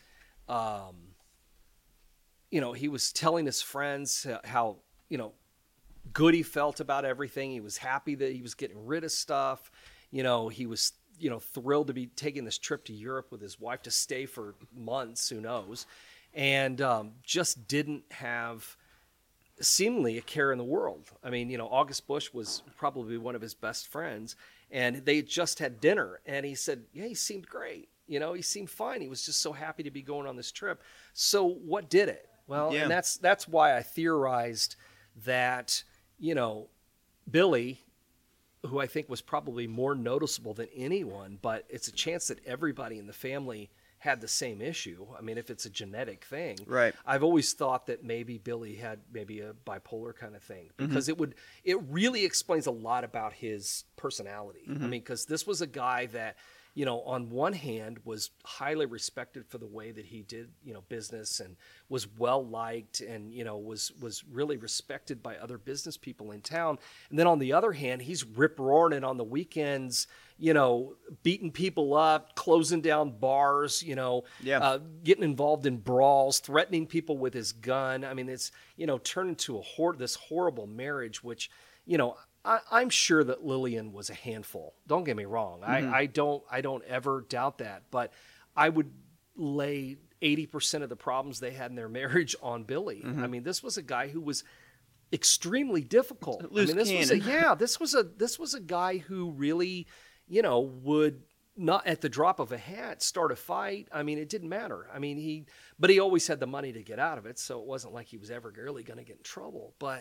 S1: he was telling his friends how, good he felt about everything. He was happy that he was getting rid of stuff. He was, thrilled to be taking this trip to Europe with his wife to stay for months, who knows, and just didn't have seemingly a care in the world. I mean, August Busch was probably one of his best friends, and they just had dinner, and he said, yeah, he seemed great. He seemed fine. He was just so happy to be going on this trip. So what did it? Well, and that's why I theorized that, Billy, who I think was probably more noticeable than anyone, but it's a chance that everybody in the family had the same issue. I mean, if it's a genetic thing,
S3: right?
S1: I've always thought that maybe Billy had maybe a bipolar kind of thing, because it really explains a lot about his personality. I mean, because this was a guy that, on one hand was highly respected for the way that he did, business, and was well liked, and, was really respected by other business people in town. And then on the other hand, he's rip-roaring on the weekends, beating people up, closing down bars, getting involved in brawls, threatening people with his gun. I mean, it's, turned into this horrible marriage, which, I'm sure that Lillian was a handful. Don't get me wrong. I don't ever doubt that. But I would lay 80% of the problems they had in their marriage on Billy. I mean, this was a guy who was extremely difficult.
S3: Loose cannon.
S1: This was a guy who really, would not at the drop of a hat start a fight. I mean, it didn't matter. I mean, but he always had the money to get out of it, so it wasn't like he was ever really going to get in trouble. But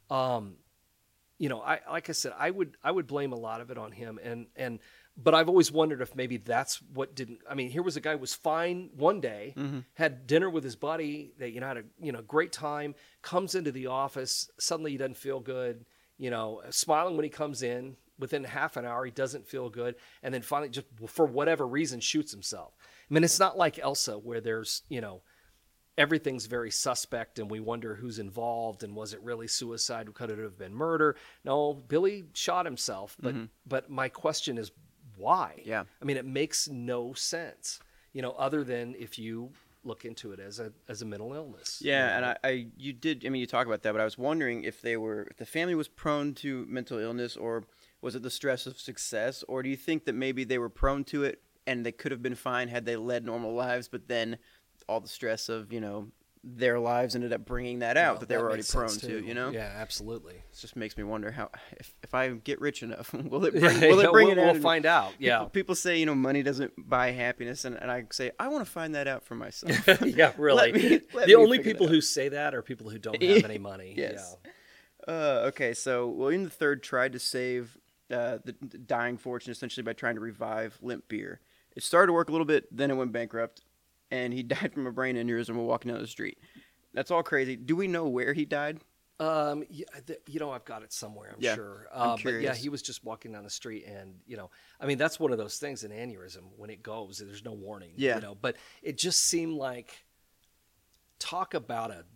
S1: like I said, I would blame a lot of it on him, but I've always wondered if maybe that's what didn't. I mean, here was a guy who was fine one day, had dinner with his buddy, they had a great time, comes into the office, suddenly he doesn't feel good, smiling when he comes in. Within half an hour, he doesn't feel good, and then finally, just for whatever reason, shoots himself. I mean, it's not like Elsa, where there's everything's very suspect and we wonder who's involved and was it really suicide? Could it have been murder? No, Billy shot himself. But my question is why?
S3: Yeah.
S1: I mean, it makes no sense, other than if you look into it as a mental illness.
S3: Yeah. And you talk about that, but I was wondering if the family was prone to mental illness, or was it the stress of success? Or do you think that maybe they were prone to it and they could have been fine had they led normal lives, but then all the stress of, their lives ended up bringing that out, that they were already prone to,
S1: Yeah, absolutely.
S3: It just makes me wonder how, if I get rich enough, will it bring
S1: we'll,
S3: it out?
S1: We'll find out. Yeah.
S3: People say, money doesn't buy happiness. And I say, I want to find that out for myself.
S1: Yeah, really. The only people who say that are people who don't have any money.
S3: Yes. Yeah. Okay. So William III tried to save the dying fortune essentially by trying to revive Limp Beer. It started to work a little bit, then it went bankrupt, and he died from a brain aneurysm while walking down the street. That's all crazy. Do we know where he died?
S1: I've got it somewhere, I'm sure.
S3: I'm curious.
S1: But yeah, he was just walking down the street, and, I mean, that's one of those things, an aneurysm, when it goes, there's no warning.
S3: Yeah.
S1: But it just seemed like, talk about a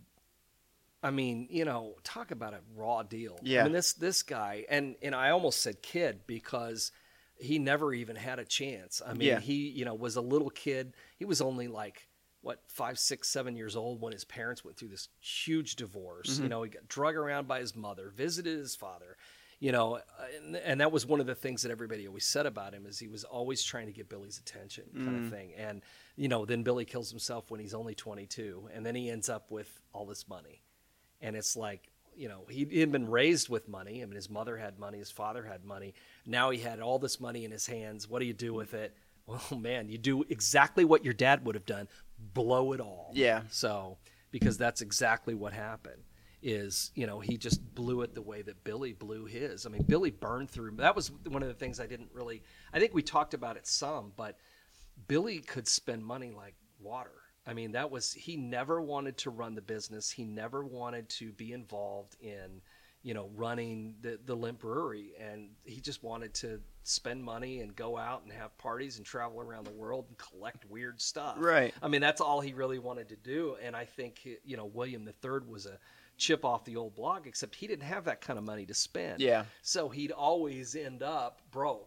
S1: raw deal.
S3: Yeah.
S1: I mean, this guy, and I almost said kid, because he never even had a chance. I mean, he, was a little kid. He was only 5, 6, 7 years old when his parents went through this huge divorce. He got drug around by his mother, visited his father, and that was one of the things that everybody always said about him, is he was always trying to get Billy's attention, kind of thing. And, then Billy kills himself when he's only 22, and then he ends up with all this money. And it's like, he had been raised with money. I mean, his mother had money, his father had money. Now he had all this money in his hands. What do you do with it? Well, man, you do exactly what your dad would have done. Blow it all.
S3: Yeah.
S1: So, because that's exactly what happened, is, he just blew it the way that Billy blew his. I mean, Billy burned through. That was one of the things I think we talked about it some, but Billy could spend money like water. I mean, he never wanted to run the business. He never wanted to be involved in, running the Limp Brewery. And he just wanted to spend money and go out and have parties and travel around the world and collect weird stuff.
S3: Right.
S1: I mean, that's all he really wanted to do. And I think, William III was a chip off the old block, except he didn't have that kind of money to spend.
S3: Yeah.
S1: So he'd always end up broke.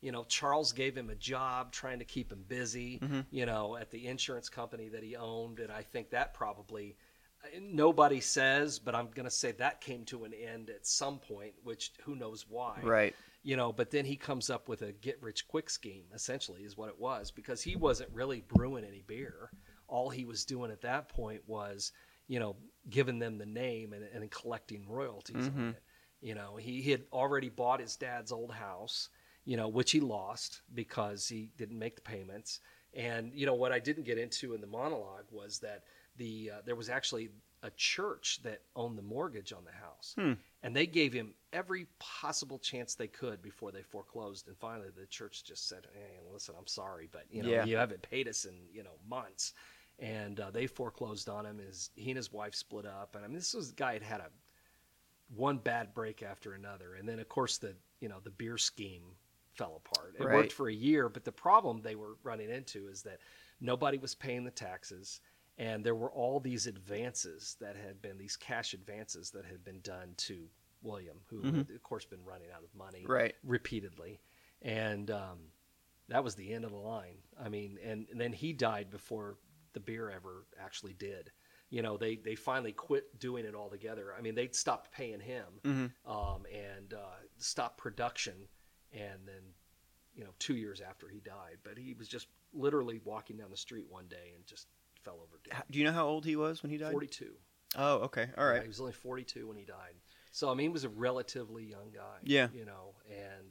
S1: Charles gave him a job trying to keep him busy, at the insurance company that he owned. And I think that probably, nobody says, but I'm going to say that came to an end at some point, which who knows why.
S3: Right.
S1: But then he comes up with a get-rich-quick scheme, essentially, is what it was, because he wasn't really brewing any beer. All he was doing at that point was, giving them the name and collecting royalties on it. He had already bought his dad's old house, which he lost because he didn't make the payments. And, what I didn't get into in the monologue was that there was actually a church that owned the mortgage on the house. And they gave him every possible chance they could before they foreclosed. And finally, the church just said, hey, listen, I'm sorry, but, you haven't paid us in, months. And they foreclosed on him. He and his wife split up. And I mean, this was a guy had one bad break after another. And then, of course, the beer scheme fell apart. It worked for a year, but the problem they were running into is that nobody was paying the taxes. And there were all these advances that had been, these cash advances that had been done to William, who had, of course, been running out of money repeatedly. And that was the end of the line. I mean, and then he died before the beer ever actually did. They finally quit doing it altogether. I mean, they stopped paying him and stopped production. And then, 2 years after he died. But he was just literally walking down the street one day and just fell over dead.
S3: Do you know how old he was when he died?
S1: 42.
S3: Oh, okay. All right.
S1: Yeah, he was only 42 when he died. So, I mean, he was a relatively young guy.
S3: Yeah.
S1: And,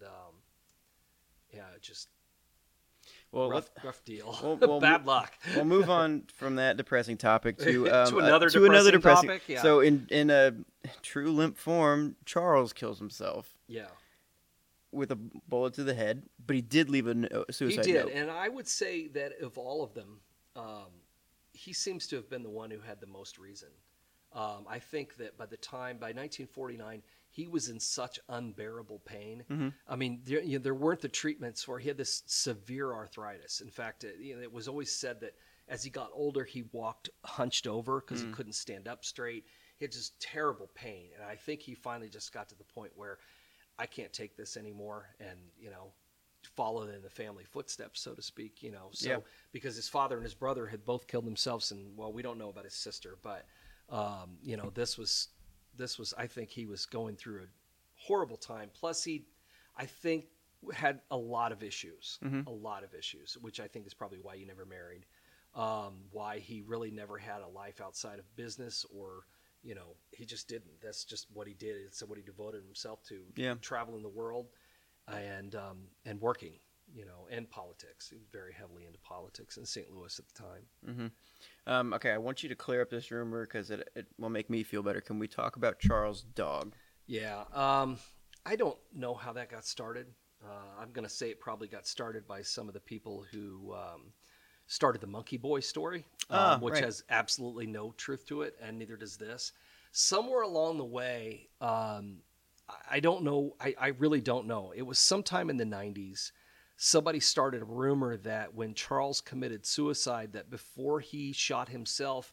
S1: just rough deal. Bad luck.
S3: We'll move on from that depressing topic to
S1: another depressing topic. Yeah.
S3: So, in a true limp form, Charles kills himself.
S1: Yeah.
S3: With a bullet to the head, but he did leave a suicide note.
S1: He did, and I would say that of all of them, he seems to have been the one who had the most reason. I think that by 1949, he was in such unbearable pain. I mean, there weren't the treatments for. He had this severe arthritis. In fact, it was always said that as he got older, he walked hunched over because he couldn't stand up straight. He had just terrible pain, and I think he finally just got to the point where I can't take this anymore, and follow in the family footsteps, so to speak. Because his father and his brother had both killed themselves, and we don't know about his sister, but this was I think he was going through a horrible time. Plus, I think had a lot of issues, which I think is probably why he never married, why he really never had a life outside of business, or he just didn't. That's just what he did. It's what he devoted himself to, traveling the world and working, and politics. He was very heavily into politics in St. Louis at the time.
S3: Okay, I want you to clear up this rumor because it will make me feel better. Can we talk about Charles' dog?
S1: Yeah. I don't know how that got started. I'm going to say it probably got started by some of the people who started the Monkey Boy story, which has absolutely no truth to it, and neither does this. Somewhere along the way, I don't know. I really don't know. It was sometime in the 90s. Somebody started a rumor that when Charles committed suicide, that before he shot himself,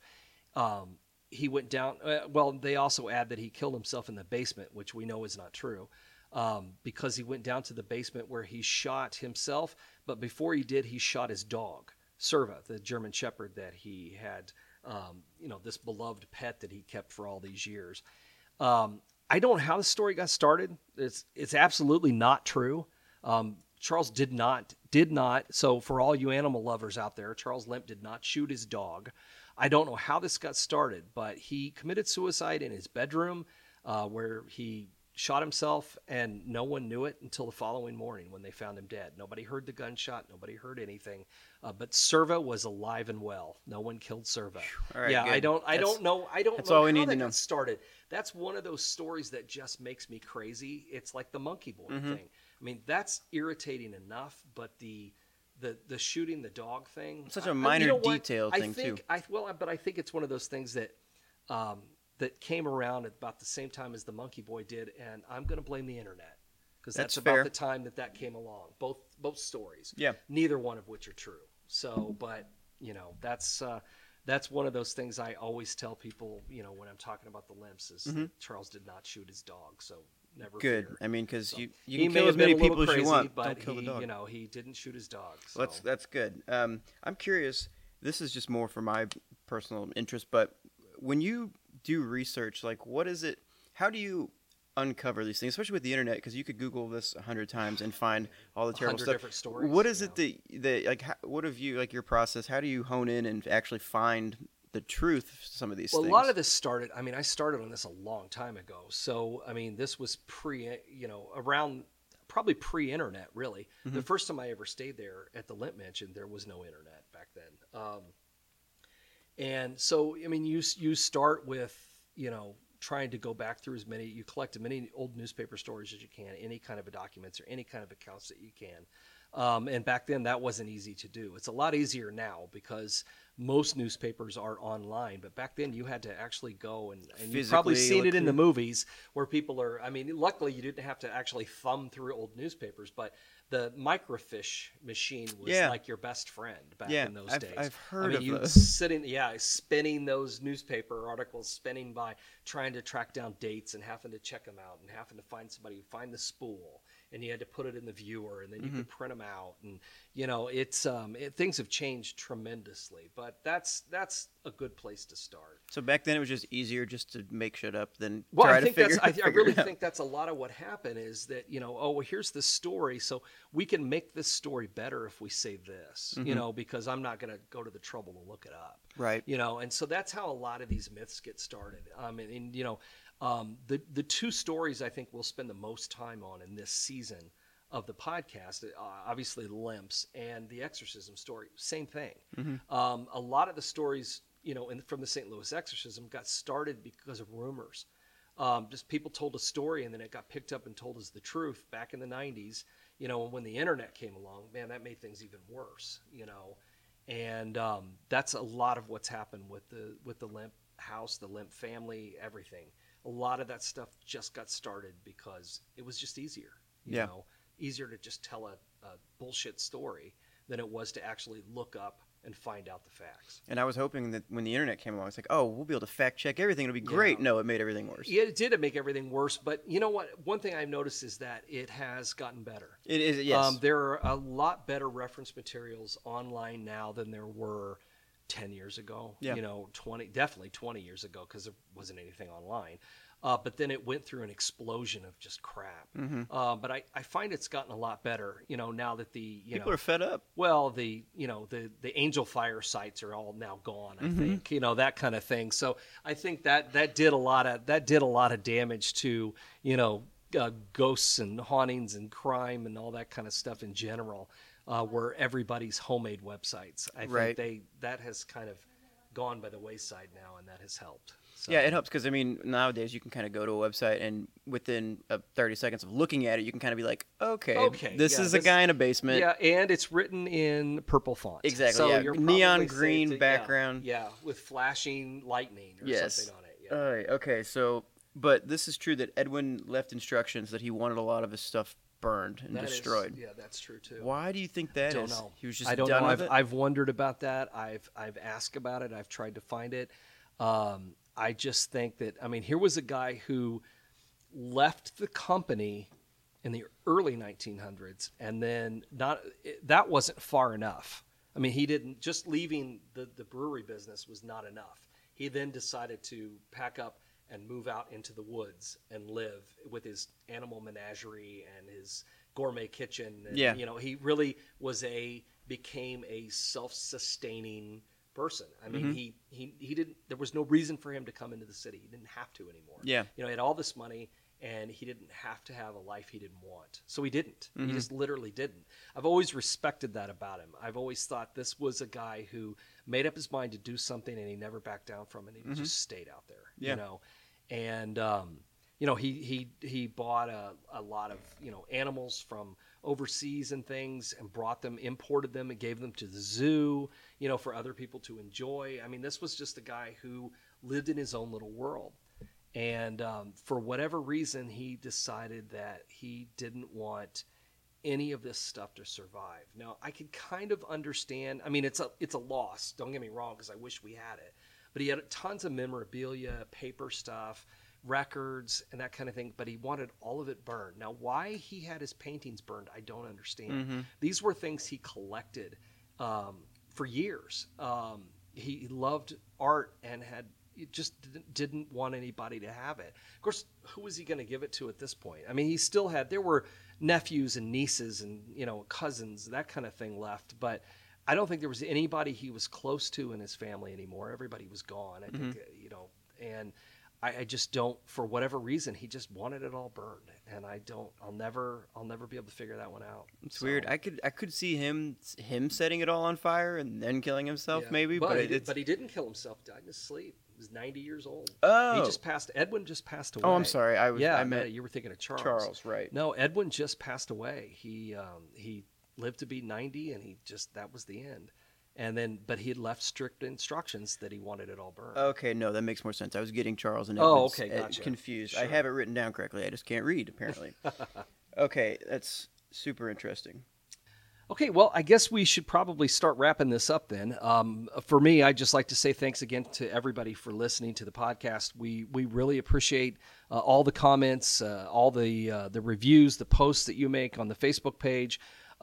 S1: he went down. They also add that he killed himself in the basement, which we know is not true, because he went down to the basement where he shot himself. But before he did, he shot his dog, Serva, the German Shepherd that he had, this beloved pet that he kept for all these years. I don't know how the story got started. It's absolutely not true. Charles did not. So for all you animal lovers out there, Charles Lemp did not shoot his dog. I don't know how this got started, but he committed suicide in his bedroom, where he shot himself, and no one knew it until the following morning when they found him dead. Nobody heard the gunshot. Nobody heard anything. But Serva was alive and well. No one killed Serva.
S3: All right,
S1: yeah,
S3: good.
S1: I don't know
S3: that's
S1: how
S3: all we need
S1: that
S3: to know.
S1: got started. That's one of those stories that just makes me crazy. It's like the Monkey Boy thing. I mean, that's irritating enough, but the shooting the dog thing,
S3: Such a minor detail thing,
S1: too. But I think it's one of those things that that came around at about the same time as the Monkey Boy did, and I'm going to blame the internet because that's about
S3: fair.
S1: the time that came along. Both stories.
S3: Yeah.
S1: Neither one of which are true. So, but that's one of those things I always tell people. When I'm talking about the Lemps, is that Charles did not shoot his dog. So never
S3: Good.
S1: fear.
S3: I mean, because
S1: So,
S3: you
S1: he
S3: can
S1: may
S3: kill
S1: have
S3: as many
S1: been a little
S3: people as you
S1: crazy,
S3: want.
S1: but
S3: Don't kill the dog.
S1: he didn't shoot his dog. So.
S3: Well, that's good. I'm curious. This is just more for my personal interest, but when you do research, like, what is it? How do you uncover these things, especially with the internet? Because you could Google this 100 times and find all the terrible
S1: 100
S3: stuff.
S1: different stories.
S3: What is it that like? What have you like your process? How do you hone in and actually find the truth of some of these
S1: Well,
S3: things?
S1: a lot of this started. I mean, I started on this a long time ago. So, I mean, this was around probably pre-internet, really.
S3: Mm-hmm.
S1: The first time I ever stayed there at the Limp Mansion, there was no internet back then. And so, I mean, you start with, trying to go back through you collect as many old newspaper stories as you can, any kind of documents or any kind of accounts that you can. And back then that wasn't easy to do. It's a lot easier now because most newspapers are online, but back then you had to actually go and you've probably seen it in the movies where people are, I mean, luckily you didn't have to actually thumb through old newspapers, but the microfiche machine was like your best friend back in those days.
S3: I've heard of
S1: you
S3: those.
S1: Spinning those newspaper articles, spinning by trying to track down dates and having to check them out and having to find the spool, and you had to put it in the viewer, and then you could print them out, and things have changed tremendously, but that's a good place to start.
S3: So back then it was just easier just to make shit up than
S1: Well,
S3: try
S1: I think
S3: to figure.
S1: I really think that's a lot of what happened is that well, here's this story, so we can make this story better if we say this, because I'm not going to go to the trouble to look it up,
S3: Right.
S1: And so that's how a lot of these myths get started. The two stories I think we'll spend the most time on in this season of the podcast, obviously the Limps and the exorcism story, same thing. A lot of the stories, from the St. Louis exorcism got started because of rumors. Just people told a story and then it got picked up and told as the truth back in the 90s. When the internet came along, man, that made things even worse, and that's a lot of what's happened with the Limp house, the Limp family, everything. A lot of that stuff just got started because it was just easier, easier to just tell a bullshit story than it was to actually look up and find out the facts.
S3: And I was hoping that when the internet came along, it's like, oh, we'll be able to fact check everything. It'll be great. No, it made everything worse.
S1: Yeah, it did make everything worse. But you know what? One thing I've noticed is that it has gotten better.
S3: It is, yes.
S1: There are a lot better reference materials online now than there were 10 years ago.
S3: Yeah.
S1: Definitely 20 years ago, because there wasn't anything online. But then it went through an explosion of just crap. But I find it's gotten a lot better, now that
S3: people are fed up.
S1: Well, the Angel Fire sites are all now gone, I think, that kind of thing. So I think that did a lot of damage to, ghosts and hauntings and crime and all that kind of stuff in general, were everybody's homemade websites. I think that has kind of gone by the wayside now, and that has helped. So.
S3: Yeah, it helps because, nowadays you can kind of go to a website and within 30 seconds of looking at it, you can kind of be like, okay, this is a guy in a basement.
S1: Yeah, and it's written in purple font.
S3: Exactly,
S1: so
S3: yeah. Neon green background.
S1: Yeah, with flashing lightning or something on it. Yeah.
S3: Okay, so, but this is true that Edwin left instructions that he wanted a lot of his stuff burned and destroyed.
S1: Yeah, that's true too.
S3: Why do you think that is?
S1: I don't know.
S3: He was just
S1: I don't
S3: done
S1: know.
S3: with it?
S1: I've wondered about that. I've asked about it. I've tried to find it. I just think that, here was a guy who left the company in the early 1900s, and then that wasn't far enough. He didn't, just leaving the brewery business was not enough. He then decided to pack up and move out into the woods and live with his animal menagerie and his gourmet kitchen. And, he really became a self-sustaining person. He didn't, there was no reason for him to come into the city. He didn't have to anymore.
S3: Yeah.
S1: He had all this money and he didn't have to have a life he didn't want. So he didn't. He just literally didn't. I've always respected that about him. I've always thought this was a guy who made up his mind to do something and he never backed down from it. He just stayed out there, and he bought a lot of, animals from overseas and things and imported them and gave them to the zoo, for other people to enjoy. This was just a guy who lived in his own little world. And for whatever reason, he decided that he didn't want any of this stuff to survive. Now, I could kind of understand. It's a loss. Don't get me wrong, because I wish we had it. But he had tons of memorabilia, paper stuff, records and that kind of thing, but he wanted all of it burned. Now, why he had his paintings burned, I don't understand.
S3: Mm-hmm.
S1: These were things he collected for years. He loved art and just didn't want anybody to have it. Of course, who was he going to give it to at this point? I mean, he still there were nephews and nieces and, cousins, that kind of thing left, but I don't think there was anybody he was close to in his family anymore. Everybody was gone. I think, and I just don't, for whatever reason, he just wanted it all burned. And I'll never be able to figure that one out.
S3: It's weird. I could see him setting it all on fire and then killing himself, maybe.
S1: But he didn't kill himself. He died in his sleep. He was 90 years old.
S3: Oh.
S1: Edwin just passed away.
S3: Oh, I'm sorry. I meant
S1: you were thinking of Charles.
S3: Charles, right.
S1: No, Edwin just passed away. He lived to be 90, and that was the end. But he had left strict instructions that he wanted it all burned.
S3: Okay, no, that makes more sense. I was getting Charles and Edwin's
S1: gotcha.
S3: confused.
S1: Sure.
S3: I have it written down correctly. I just can't read, apparently. Okay, that's super interesting.
S1: Okay, well, I guess we should probably start wrapping this up then. For me, I'd just like to say thanks again to everybody for listening to the podcast. We really appreciate all the comments, all the reviews, the posts that you make on the Facebook page.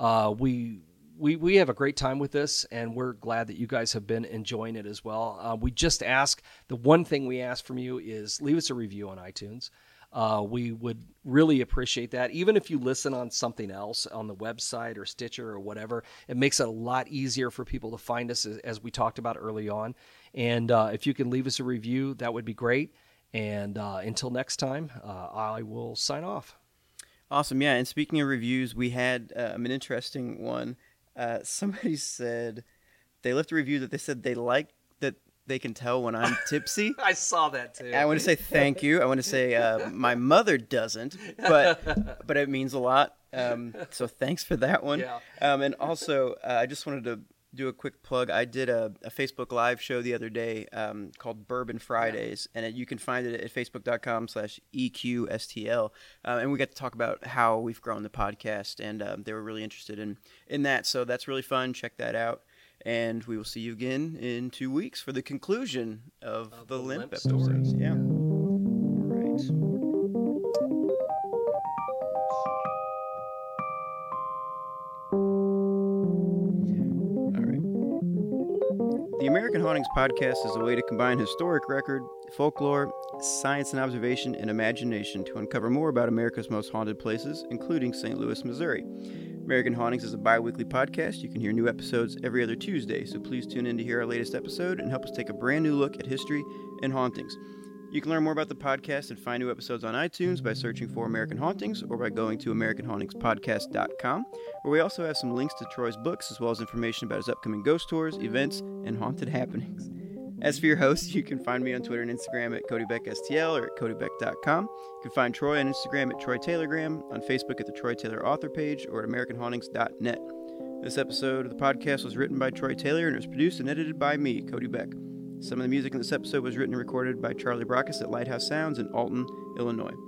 S1: We have a great time with this, and we're glad that you guys have been enjoying it as well. The one thing we ask from you is leave us a review on iTunes. We would really appreciate that. Even if you listen on something else on the website or Stitcher or whatever, it makes it a lot easier for people to find us, as we talked about early on. And if you can leave us a review, that would be great. And until next time, I will sign off.
S3: Awesome. Yeah, and speaking of reviews, we had an interesting one. Somebody said they left a review that they said they like that they can tell when I'm tipsy.
S1: I saw that too.
S3: I want to say thank you. I want to say my mother doesn't, but it means a lot. So thanks for that one.
S1: Yeah.
S3: And also, I just wanted to do a quick plug. I did a Facebook Live show the other day called Bourbon Fridays, and you can find it at facebook.com/EQSTL. And we got to talk about how we've grown the podcast, and they were really interested in that. So that's really fun. Check that out. And we will see you again in 2 weeks for the conclusion of the Limp episodes. Yeah. Right. The American Hauntings Podcast is a way to combine historic record, folklore, science and observation, and imagination to uncover more about America's most haunted places, including St. Louis, Missouri. American Hauntings is a bi-weekly podcast. You can hear new episodes every other Tuesday, so please tune in to hear our latest episode and help us take a brand new look at history and hauntings. You can learn more about the podcast and find new episodes on iTunes by searching for American Hauntings or by going to AmericanHauntingsPodcast.com, where we also have some links to Troy's books as well as information about his upcoming ghost tours, events, and haunted happenings. As for your host, you can find me on Twitter and Instagram at CodyBeckSTL or at CodyBeck.com. You can find Troy on Instagram at TroyTaylorgram, on Facebook at the Troy Taylor author page, or at AmericanHauntings.net. This episode of the podcast was written by Troy Taylor and it was produced and edited by me, Cody Beck. Some of the music in this episode was written and recorded by Charlie Brackus at Lighthouse Sounds in Alton, Illinois.